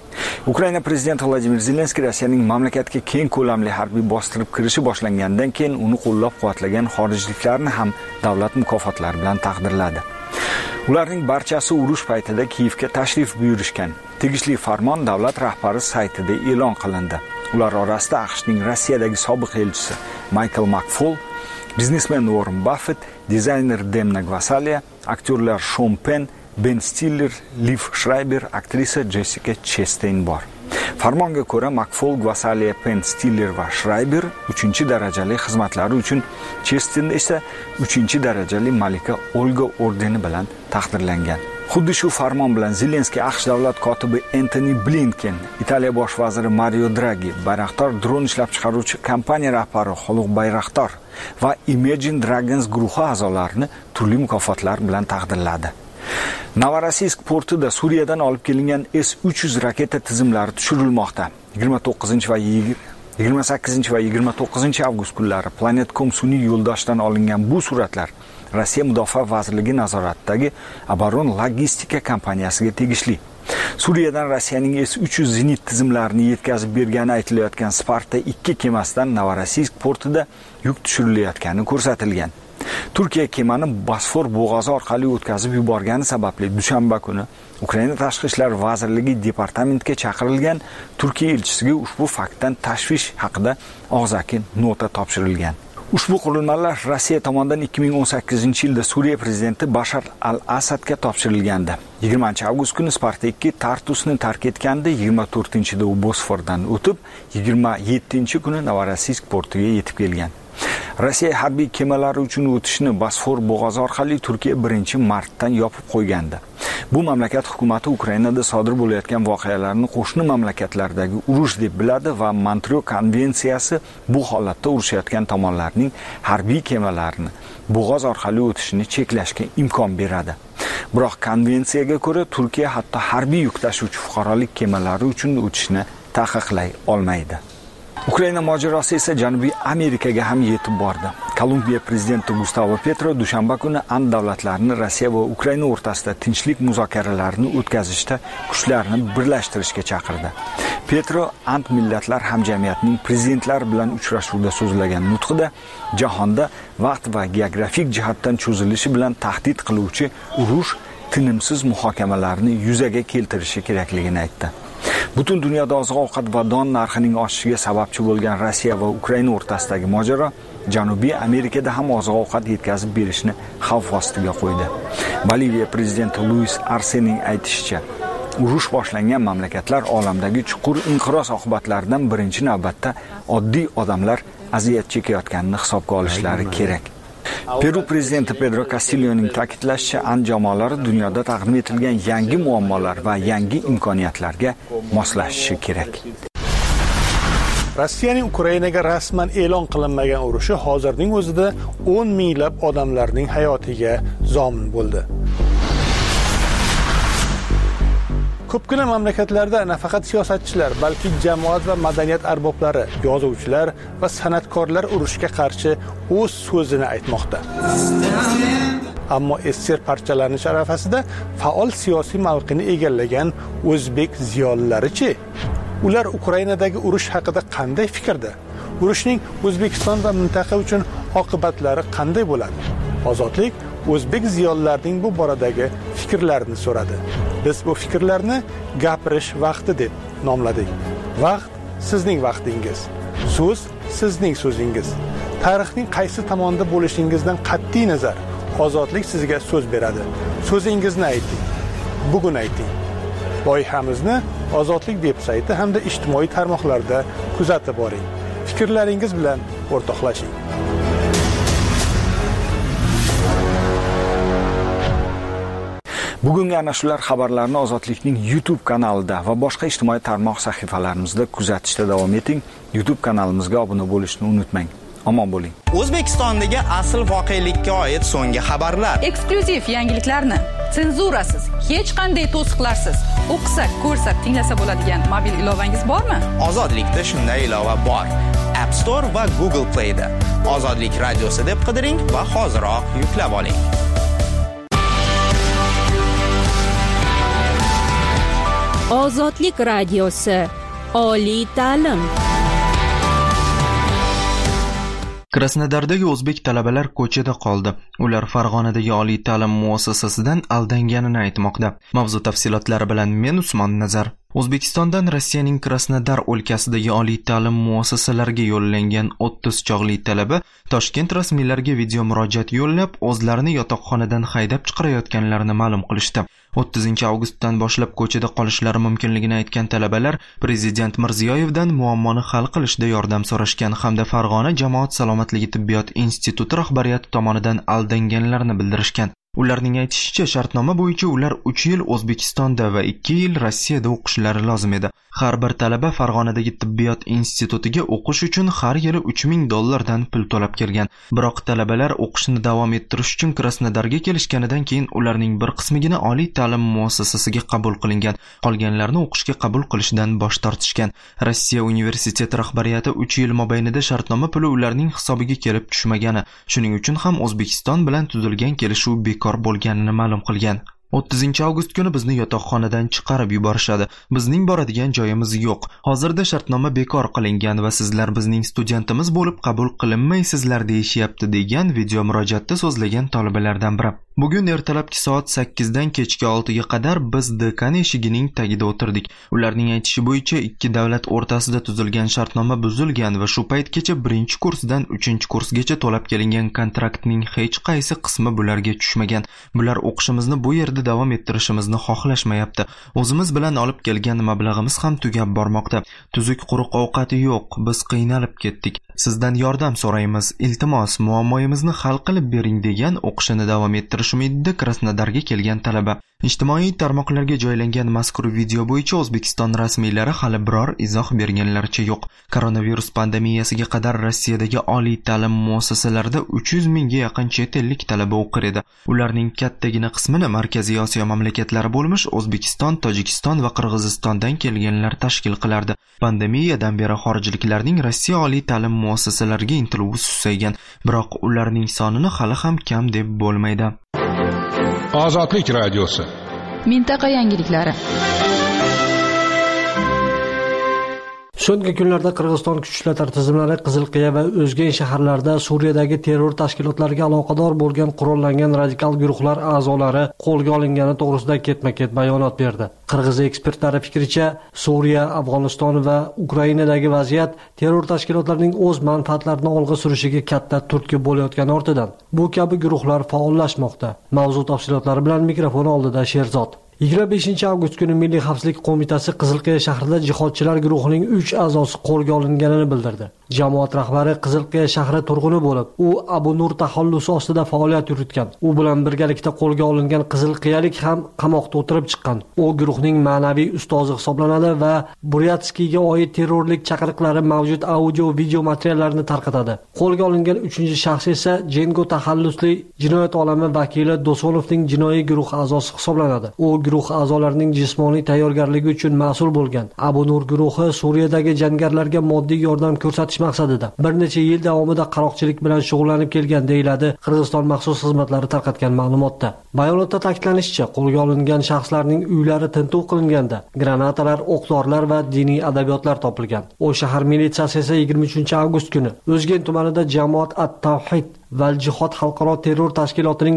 Ukraina prezidenti Vladimir Zelenskiy Rossiyaning mamlakatga keng ko'lamli harbiy bostirib kirishi boshlangandan keyin uni qo'llab-quvvatlagan xorijliklarni ham davlat mukofotlari bilan taqdirladi. Ularning barchasi urush paytida Kiyevga tashrif buyurishgan. Tegishli farmon davlat rahbari saytida e'lon qilindi. Ular orasida AQShning Rossiyadagi sobiq elchisi Michael McFaul, biznesmen Warren Buffett, dizayner Demna Gvasalia, aktyorlar Sean Penn, Ben Stiller, Liv Schreiber, aktrisa Jessica Chastain bor. Farmonga ko'ra McFaul, Gvasalia, Penn, Stiller va Schreiber 3-darajali xizmatlari uchun, Chastain esa 3-darajali malika Olga ordeni bilan taqdirlangan. Xuddi shu farmon bilan Zelenskiy AQSh davlat kotibi Antony Blinken, Italiya bosh vaziri Mario Draghi, Bayraktar dron ishlab chiqaruvchi kompaniya rahbari Xoliq Bayraktar va Imagine Dragons guruhi a'zolarini turli mukofotlar bilan taqdirladi. Novorossiysk portida Suriyadan olib kelingan S-300 raketa tizimlari tushirilmoqda. 28 va 29 avgust kunlari Planet.com sun'iy yo'ldoshdan olingan bu suratlar Rossiya Mudofaa vazirligi nazoratidagi Abaron Logistika kompaniyasiga tegishli. Suriyadan Rossiyaning S-300 zenit tizimlarini yetkazib bergani aytilayotgan Sparta 2 kemasidan Novorossiysk portida yuk tushirilayotgani ko'rsatilgan. Turkiya kemani Bosfor bo'g'ozi orqali o'tkazib yuborgani sababli dushanba kuni Ukraina Tashqi ishlar vazirligi departamentga chaqirilgan Turkiya elchisiga ushbu faktdan tashvish haqida og'zaki nota topshirilgan. Ushbu qurilmalar Rossiya tomonidan 2018-yilda Suriya prezidenti Bashar al-Asadga topshirilgandi. 20-avgust kuni Sparta 2 Tartusni tark etganda, 24-da u Bosfordan o'tib, 27-kuni Novorossiysk portiga yetib kelgan. Rossiya harbiy kemalari uchun o'tishni Bosfor bo'g'ozi orqali Turkiya 1-martdan yopib qo'ygandi. Bu mamlakat hukumati Ukrainada sodir bo'layotgan voqealarni qo'shni mamlakatlardagi urush deb biladi va Montreal konvensiyasi bu holatda urushayotgan tomonlarning harbiy kemalarini bo'g'oz orqali o'tishini cheklashga imkon beradi. Biroq konvensiyaga ko'ra Turkiya hatto harbiy yuk tashuvchi fuqarolik kemalari uchun o'tishni taqiqlay olmaydi. Ukraina mojarosi esa Janubiy Amerikaga ham yetib bordi. Kolumbiya prezidenti Gustavo Petro dushanba kuni and davlatlarini Rossiya va Ukraina o'rtasida tinchlik muzokaralarini o'tkazishda kuchlarni birlashtirishga chaqirdi. Petro and millatlar hamjamiyatining prezidentlari bilan uchrashuvda so'zlagan nutqida jahonda vaqt va geografik jihatdan cho'zilishi bilan tahdid qiluvchi urush tinimsiz muhokamalarni yuzaga keltirishi kerakligini aytdi. Butun dunyoda oziq-ovqat va don narxining oshishiga sababchi bo'lgan Rossiya va Ukraina o'rtasidagi mojaro Janubiy Amerikada ham oziq-ovqat yetkazib berishni xavf ostiga qo'ydi. Boliviya prezidenti Luis Arcening aytishicha, urush boshlangan mamlakatlar olamdagi chuqur inqiroz oqibatlaridan birinchi navbatda oddiy odamlar aziyat chekayotganini hisobga olishlari kerak. Peru prezidenti Pedro Castilloning ta'kidlashicha, and jamoalari dunyoda taqdim etilgan yangi muammolar va yangi imkoniyatlarga moslashishi kerak. Rossiyaning Ukrainaga rasman e'lon qilinmagan urushi hozirning o'zida 10 minglab odamlarning hayotiga zomin bo'ldi. Ko'pgina mamlakatlarda nafaqat siyosatchilar, balki jamoat va madaniyat arboblari, yozuvchilar va san'atkorlar urushga qarshi o'z so'zini aytmoqda. Ammo SSR parchalanish arafasida faol siyosiy mavqeni egallagan o'zbek ziyolilari-chi? Ular Ukrainadagi urush haqida qanday fikrda? Urushning O'zbekiston va mintaqa uchun oqibatlari qanday bo'ladi? Ozodlik o'zbek ziyolilarining bu boradagi fikrlarini so'radi. Biz bu fikrlarni gapirish vaqti deb nomladik. Vaqt sizning vaqtingiz. So'z sizning so'zingiz. Tarixning qaysi tomonda bo'lishingizdan qat'iy nazar, ozodlik sizga so'z beradi. So'zingizni ayting. Bugun ayting. Loyihamizni Ozodlik veb-sayti hamda ijtimoiy tarmoqlarda kuzatib boring. Fikrlaringiz bilan o'rtoqlashing. Bugungi ana shular xabarlarni Ozodlikning YouTube kanalida va boshqa ijtimoiy tarmoq sahifalarimizda kuzatishda davom eting. YouTube kanalimizga obuna bo'lishni unutmang. Omon bo'ling. O'zbekistondagi asl voqelikka oid so'nggi xabarlar, eksklyuziv yangiliklarni, senzurasiz, hech qanday to'siqlarsiz o'qisa, ko'rsa, tinglasa bo'ladigan mobil ilovangiz bormi? Ozodlikda shunday ilova bor. App Store va Google Play da Ozodlik radiosi deb qidiring va hoziroq yuklab oling. Ozodlik radiosi. Oliy ta'lim. Krasnodardagi o'zbek talabalar ko'chada qoldi. Ular Farg'onadagi oliy ta'lim muassasasidan aldanganini aytmoqda. Mavzu tafsilotlari bilan men Usmon Nazar. O'zbekistondan Rossiyaning Krasnodar o'lkasidagi oliy ta'lim muassasalariga yo'llangan 30 chog'li talaba Toshkent rasmiylariga video murojaat yo'llab, o'zlarini yotoqxonadan haydab chiqarayotganlarini ma'lum qilishdi. 30-avgustdan boshlab ko'chada qolishlari mumkinligini aytgan talabalar Prezident Mirziyoyevdan muammoni hal qilishda yordam so'rashgan hamda Farg'ona jamoat salomatligi tibbiyot instituti rahbariyati tomonidan aldanganlarini bildirishgan. Ularning aytishicha, shartnoma bo'yicha ular 3 yil O'zbekistonda va 2 yil Rossiyada o'qishlari lozim edi. Har bir talaba Farg'onadagi tibbiyot institutiga o'qish uchun har yili $3000 pul to'lab kelgan. Biroq talabalar o'qishni davom ettirish uchun Krasnodarga kelishganidan keyin ularning bir qismigina oliy ta'lim muassasasiga qabul qilingan. Qolganlarni o'qishga qabul qilishdan bosh tortishgan. Rossiya universiteti rahbariyati 3 yil mobaynida shartnoma puli ularning hisobiga kelib tushmagani, shuning uchun ham O'zbekiston bilan tuzilgan kelishuv bekor bo'lganini ma'lum qilgan. 30-avgust kuni bizni yotoqxonadan chiqarib yuborishadi. Bizning boradigan joyimiz yo'q. Hozirda shartnoma bekor qilingan va sizlar bizning studentimiz bo'lib qabul qilinmaysizlar deyishyapti, degan video murojaatda so'zlagan talabalardan biri. Bugun ertalabki soat 8 dan kechki 6 ga qadar biz dekan eshigining tagida o'tirdik. Ularning aytishi bo'yicha ikki davlat o'rtasida tuzilgan shartnoma buzilgan va shu paytgacha 1-kursdan 3-kursgacha to'lab kelingan kontraktning hech qaysi qismi bularga tushmagan. Bular o'qishimizni bu yerda davom ettirishimizni xohlashmayapti. O'zimiz bilan olib kelgan mablag'imiz ham tugab bormoqda. Tuzuk quruq ovqati yo'q. Biz qiynalib ketdik. Sizdan yordam so'raymiz. Iltimos, muammoyimizni hal qilib bering, degan o'qishini davom ettirish umidida Krasnodarga kelgan talaba. Ijtimoiy tarmoqlarga joylangan mazkur video bo'yicha O'zbekiston rasmiylari hali biror izoh berganlaricha yo'q. Koronavirus pandemiyasiga qadar Rossiyadagi oliy ta'lim muassasalarida 300 mingga yaqin chet ellik talaba o'qir edi. Ularning kattagina qismini Markaziy Osiyo mamlakatlari bo'lmish O'zbekiston, Tojikiston va Qirg'izistondan kelganlar tashkil qilardi. Pandemiyadan beri xorijliklarning Rossiya oliy ta'lim muassasalariga intiluvi susaygan, biroq ularning sonini hali ham kam deb bo'lmaydi. Ozodlik radiosi. Mintaqa yangiliklari. So'nggi kunlarda Qirg'iziston kuch ishlatma tizimlari Qizilqiya va O'zgen shaharlarida Suriyadagi terror tashkilotlariga aloqador bo'lgan qurollangan radikal guruhlar a'zolari qo'lga olingani to'g'risida ketma-ket bayonot berdi. Qirg'iz ekspertlari fikricha, Suriya, Afg'oniston va Ukrainadagi vaziyat terror tashkilotlarining o'z manfaatlarini olg'a surishiga katta turtki bo'layotgani ortidan bu kabi guruhlar faollashmoqda. Mavzu tafsilotlari bilan mikrofon oldida Sherzod. 25-avgust kuni Milliy xavfsizlik qo'mitasi Qizilqiya shahrida jihodchilar guruhining 3 a'zosi qo'lga olinganini bildirdi. Jamoat rahbari Qizilqiya shahri turg'uni bo'lib, u Abu Nur taxallusi ostida faoliyat yuritgan. U bilan birgalikda qo'lga olingan qizilqiyalik ham qamoqda o'tirib chiqqan. U guruhning ma'naviy ustozi hisoblanadi va Buryatskiyga oid terrorlik chaqiriqlari mavjud audio-video materiallarini tarqatadi. Qo'lga olingan 3-shaxs esa Jengo taxallusli jinoyat olami vakili Dosonovning jinoiy guruh a'zosi hisoblanadi. U guruh a'zolarining jismoniy tayyorgarligi uchun mas'ul bo'lgan. Abu Nur guruhi Suriyadagi jangarilarga moddiy yordam ko'rsatish maqsadida bir necha yil davomida qaroqchilik bilan shug'ullanib kelgan, deyiladi Qirg'iziston maxsus xizmatlari tarqatgan ma'lumotda. Bayonotda ta'kidlanishicha, qo'lga olingan shaxslarning uylari tintuv qilinganda granatalar, o'q-dorilar va diniy adabiyotlar topilgan. O shahar militsiyasi esa 23-avgust kuni O'zgen tumanida Jamoat at-Tavhid va Jihod xalqaro terror tashkilotining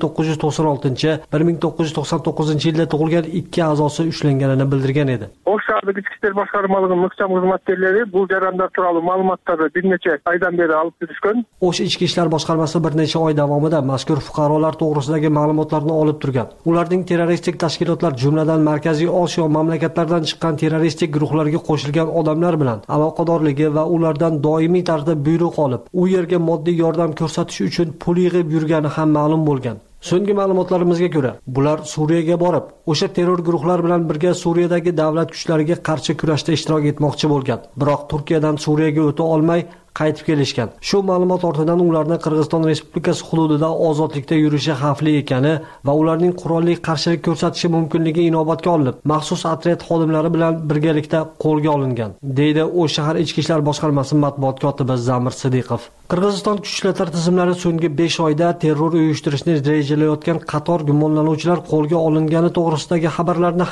1999-1999-yilda tug'ilgan 2 a'zosi ushlanganini bildirgan edi. Oş shahardagi ichki ishlar boshqarmaligi muhtam xizmatchilari bu jarayonlar turali ma'lumotlarni bir necha oydan beri olib turishgan. Osh ichki ishlar boshqarmasi bir necha oy davomida mazkur fuqarolar to'g'risidagi ma'lumotlarni olib turgan. Ularning terroristik tashkilotlar, jumladan Markaziy Osiyo mamlakatlaridan chiqqan terroristik guruhlarga qo'shilgan odamlar bilan aloqadorligi va ulardan doimiy tarzda buyruq olib, u yerga moddiy yordam ko'rsatish uchun pul yig'ib yurgani ham ma'lum bo'lgan. So'nggi ma'lumotlarimizga ko'ra, bular Suriyaga borib, o'sha terror guruhlar bilan birga Suriyadagi davlat kuchlariga qarshi kurashda ishtirok etmoqchi bo'lgan. Biroq Turkiyadan Suriyaga o'ta olmay qaytib kelishgan. Shu ma'lumot ortidan ularning Qirg'iziston Respublikasi hududida ozodlikda yurishi xavfli ekani va ularning qurolli qarshilik ko'rsatishi mumkinligi inobatga olinib, maxsus otryad xodimlari bilan birgalikda qo'lga olingan, deydi o'sha shahar ichki ishlar boshqarmasi matbuot kotibi Zamir Sidiqov. Qirg'iziston kuch ishlatma tizimlari so'nggi 5 oyda terror uyushtirishni rejalayotgan qator gumonlanuvchilar qo'lga olingani to'g'risidagi xabarlarni ham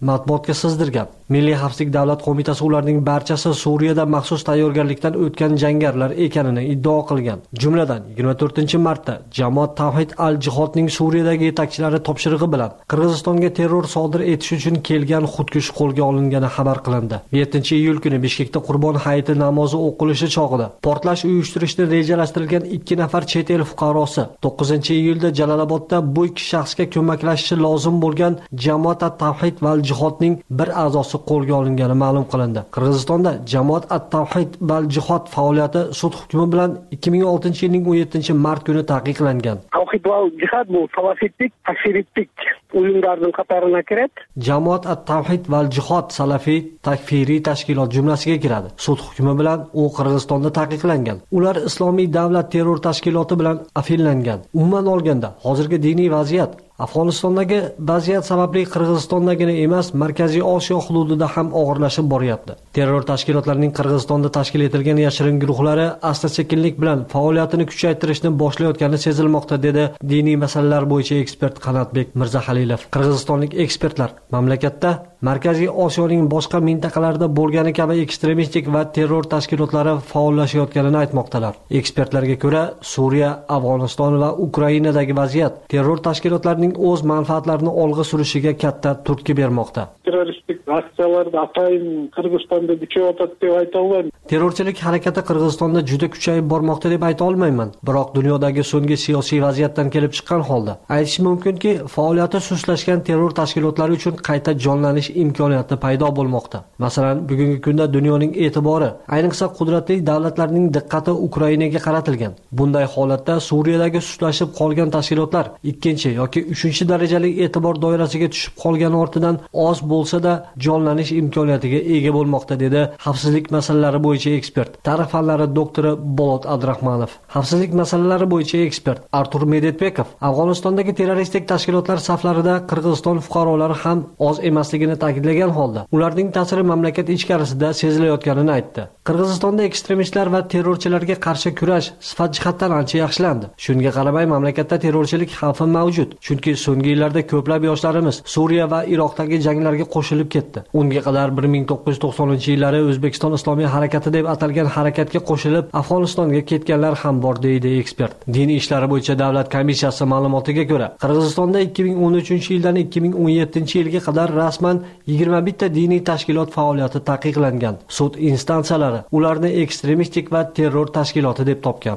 matbuotga sizdirgan. Milliy xavfsizlik davlat qo'mitasi ularning barchasi Suriyada maxsus tayyorgarlikdan o'tgan jangarilar ekanini iddao qilgan. Jumladan 24-martda Jamoat Tavhid al-Jihodning Suriyadagi yetakchilari topshirig'i bilan Qirg'izistonga terror sodir etish uchun kelgan xudkush qo'lga olingani xabar qilindi. 7-iyul kuni Bishkekda Qurbon hayiti namozi o'qilishi chog'ida portlash uyushtirishni rejalashtirilgan 2 nafar chet el fuqarosi 9-iyulda Jalolobodda bu ikki shaxsga ko'maklashishi lozim bo'lgan Jamoat at-Tavhid val Jihodning bir a'zosi qo'lga olingani ma'lum qilindi. Qirg'izistonda Jamoat at-Tavhid val Jihod faoliyati sud hukmi bilan 2006-yilning 17-mart kuni taqiqlangan. Tavhid val Jihod bu salafitlik, takfirlik o'yinlarning qatoriga kiradi. Jamoat at-Tavhid val Jihod salafiy takfiriy tashkilot jumlasiga kiradi. Sud hukmi bilan u Qirg'izistonda taqiqlangan. Ular Islomiy davlat terror tashkiloti bilan afillangan. Umuman olganda, hozirgi diniy vaziyat Afg'onistondagi vaziyat sababli Qirg'izistondagina emas, Markaziy Osiyo hududida ham og'irlashib boryapti. Terror tashkilotlarining Qirg'izistonda tashkil etilgan yashirin guruhlari asta-sekinlik bilan faoliyatini kuchaytirishni boshlayotgani sezilmoqda, dedi diniy masalalar bo'yicha ekspert Qanatbek Mirzahalilov. Qirg'izistonlik ekspertlar mamlakatda Markaziy Osiyoning boshqa mintaqalarida bo'lgani kabi ekstremistik va terror tashkilotlari faollashayotganini aytmoqdalar. Ekspertlarga ko'ra, Suriya, Afg'oniston va Ukrainadagi vaziyat terror tashkilotlarining o'z manfaatlarini olg'a surishiga katta turtki bermoqda. Terroristik aksiyalarda atayin Qirg'izistonda kuchayotadi deb ayta olmayman. Terrorchilik harakati Qirg'izistonda juda kuchayib bormoqda deb ayta olmayman. Biroq dunyodagi so'nggi siyosiy vaziyatdan kelib chiqqan holda aytish mumkinki, faoliyati sustlashgan terror tashkilotlari uchun qayta jonlanish imkoniyati paydo bo'lmoqda. Masalan, bugungi kunda dunyoning e'tibori, ayniqsa qudratli davlatlarning diqqati Ukrainaga qaratilgan. Bunday holatda Suriyadagi sustlashib qolgan tashkilotlar ikkinchi yoki 3-darajali e'tibor doirasiga tushib qolgani ortidan oz bo'lsa-da jonlanish imkoniyatiga ega bo'lmoqda, dedi xavfsizlik masalalari bo'yicha ekspert, tarix fanlari doktori Bolot Abdurahmonov. Xavfsizlik masalalari bo'yicha ekspert Artur Medetbekov Afg'onistondagi terroristik tashkilotlar saflarida Qirg'iziston fuqarolari ham oz emasligini ta'kidlagan holda, ularning ta'siri mamlakat ichkarisida sezilayotganini aytdi. Qirg'izistonda ekstremistlar va terrorchilarga qarshi kurash sifat jihatdan ancha yaxshilandi. Shunga qaramay mamlakatda terrorchilik xavfi mavjud, chunki so'nggi yillarda ko'plab yoshlarimiz Suriya va Iroqdagi janglarga qo'shilib ketdi. Unga qadar 1990-yillari O'zbekiston Islomiy harakati deb atalgan harakatga qo'shilib Afg'onistonga ketganlar ham bor, deydi ekspert. Din ishlari bo'yicha davlat komissiyasi ma'lumotiga ko'ra, Qirg'izistonda 2013-yildan 2017-yilga qadar rasman 21 ta diniy tashkilot faoliyati taqiqlangan. Sud instansiyalari ularni ekstremistik va terror tashkiloti deb topgan.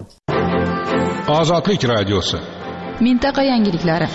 Ozodlik radiosi. Mintaqa yangiliklari.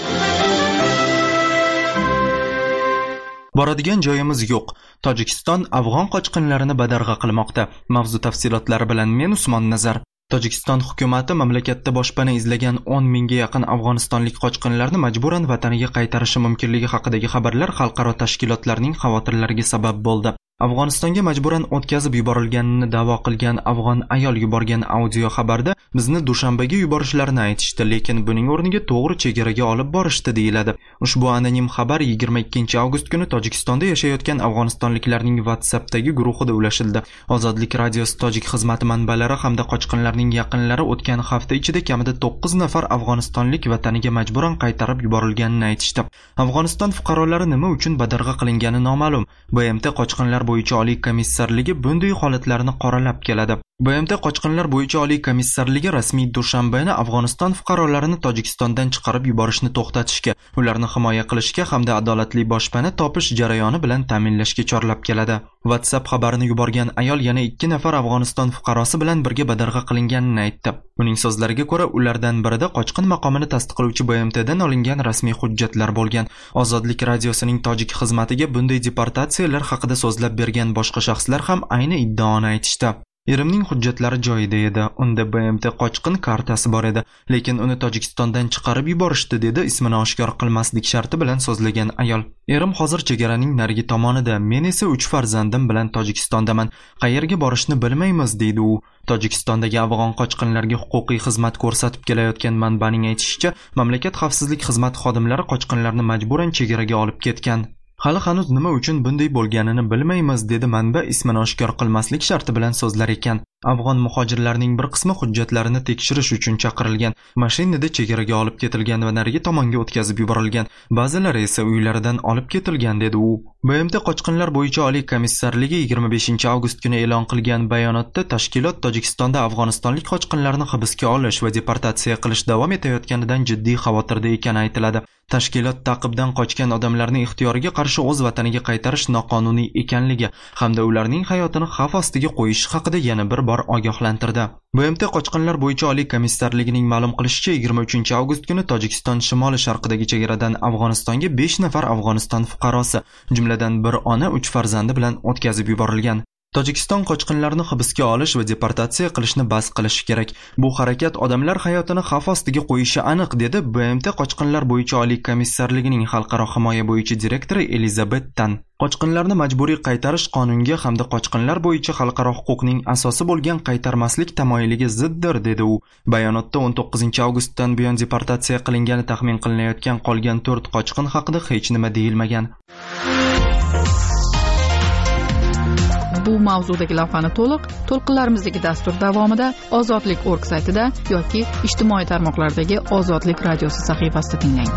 Boradigan joyimiz yo'q. Tojikiston afg'on qochqinlarini badarg'a qilmoqda. Mavzu tafsilotlari bilan men Usmon Nazar. Tojikiston hukumati mamlakatda boshpana izlagan 10 mingga yaqin afg'onistonlik qochqinlarni majburan vataniga qaytarishi mumkinligi haqidagi xabarlar xalqaro tashkilotlarning xavotirlariga sabab bo'ldi. Afg'onistonga majburan o'tkazib yuborilganini da'vo qilgan afg'on ayol yuborgan audio xabarda bizni Dushanbaga yuborishlarini aytishdi, lekin buning o'rniga to'g'ri chegaraga olib borishdi deyiladi. Ushbu anonim xabar 22-avgust kuni Tojikistonda yashayotgan afg'onistonliklarning WhatsAppdagi guruhida ulashildi. Ozodlik radiosi tojik xizmati manbalari hamda qochqinlarning yaqinlari o'tgan hafta ichida kamida 9 nafar afg'onistonlik vataniga majburan qaytarib yuborilganini aytishdi. Afg'oniston fuqarolari nima uchun badarg'a qilingani noma'lum. BMT qochqinlar bo'yicha oliy komissarligi bunday holatlarni qoralab keladi. BMT qochqinlar bo'yicha oliy komissarligi rasmiy Dushanbani Afg'oniston fuqarolarini Tojikistondan chiqarib yuborishni to'xtatishga, ularni himoya qilishga hamda adolatli boshpana topish jarayoni bilan ta'minlashga chorlab keladi. WhatsApp xabarini yuborgan ayol yana 2 nafar Afg'oniston fuqarosi bilan birga badarg'a qilinganini aytdi. Uning so'zlariga ko'ra, ulardan birida qochqin maqomini tasdiqlovchi BMTdan olingan rasmiy hujjatlar bo'lgan. Ozodlik radiosining tojik xizmatiga bunday deportatsiyalar haqida so'zlab bergan boshqa shaxslar ham ayni iddaoni aytishdi. Erimning hujjatlari joyida edi. Unda BMT qochqin kartasi bor edi, lekin uni Tojikistondan chiqarib yuborishdi, dedi ismini oshkor qilmaslik sharti bilan so'zlagan ayol. Erim hozir chegaraning narigi tomonida, men esa 3 farzandim bilan Tojikistondaman. Qayerga borishni bilmaymiz, deydi u. Tojikistondagi afg'on qochqinlarga huquqiy xizmat ko'rsatib kelayotgan manbaning aytishicha, mamlakat xavfsizlik xizmati xodimlari qochqinlarni majburan chegaraga olib ketgan. Hali hanuz nima uchun bunday bo'lganini bilmaymiz, dedi manba ismini oshkor qilmaslik sharti bilan so'zlar ekan. Afg'on muhojirlarning bir qismi hujjatlarini tekshirish uchun chaqirilgan, mashinada chegaraga olib ketilgan va narigi tomonga o'tkazib yuborilgan. Ba'zilari esa uylaridan olib ketilgan, dedi u. BMT qochqinlar bo'yicha oliy komissarligi 25-avgust kuni e'lon qilgan bayonotda tashkilot Tojikistonda afg'onistonlik qochqinlarni hibsga olish va deportatsiya qilish davom etayotganidan jiddiy xavotirda ekani aytiladi. Tashkilot ta'qibdan qochgan odamlarni ixtiyoriga qarshi o'z vataniga qaytarish noqonuniy ekanligi hamda ularning hayotini xavf ostiga qo'yish haqida yana bir bor ogohlantirdi. BMT qochqinlar bo'yicha oliy komissarligining ma'lum qilishicha 23-avgust kuni Tojikiston shimoli sharqidagi chegaradan Afg'onistonga 5 nafar Afg'oniston fuqarosi, jumladan bir ona 3 farzandi bilan o'tkazib yuborilgan. Tojikiston qochqinlarni hibsga olish va deportatsiya qilishni bas qilishi kerak. Bu harakat odamlar hayotini xavf ostiga qo'yishi aniq, dedi BMT qochqinlar bo'yicha oliy komissarligining xalqaro himoya bo'yicha direktori Elizabet Tan. Qochqinlarni majburiy qaytarish qonunga hamda qochqinlar bo'yicha xalqaro huquqning asosi bo'lgan qaytarmaslik tamoyiliga ziddir, dedi u. Bayonotda 19-avgustdan buyon deportatsiya qilingani taxmin qilinayotgan qolgan 4 qochqin haqida hech nima deyilmagan. Bu mavzudagi lavhani to'lqinlarimizdagi dastur davomida ozodlik.org saytida yoki ijtimoiy tarmoqlardagi Ozodlik radiosi sahifasida tinglang.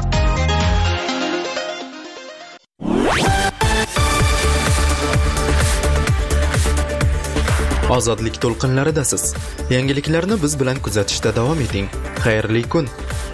Ozodlik to'lqinlaridasiz. Yangiliklarni biz bilan kuzatishda davom eting. Xayrli kun.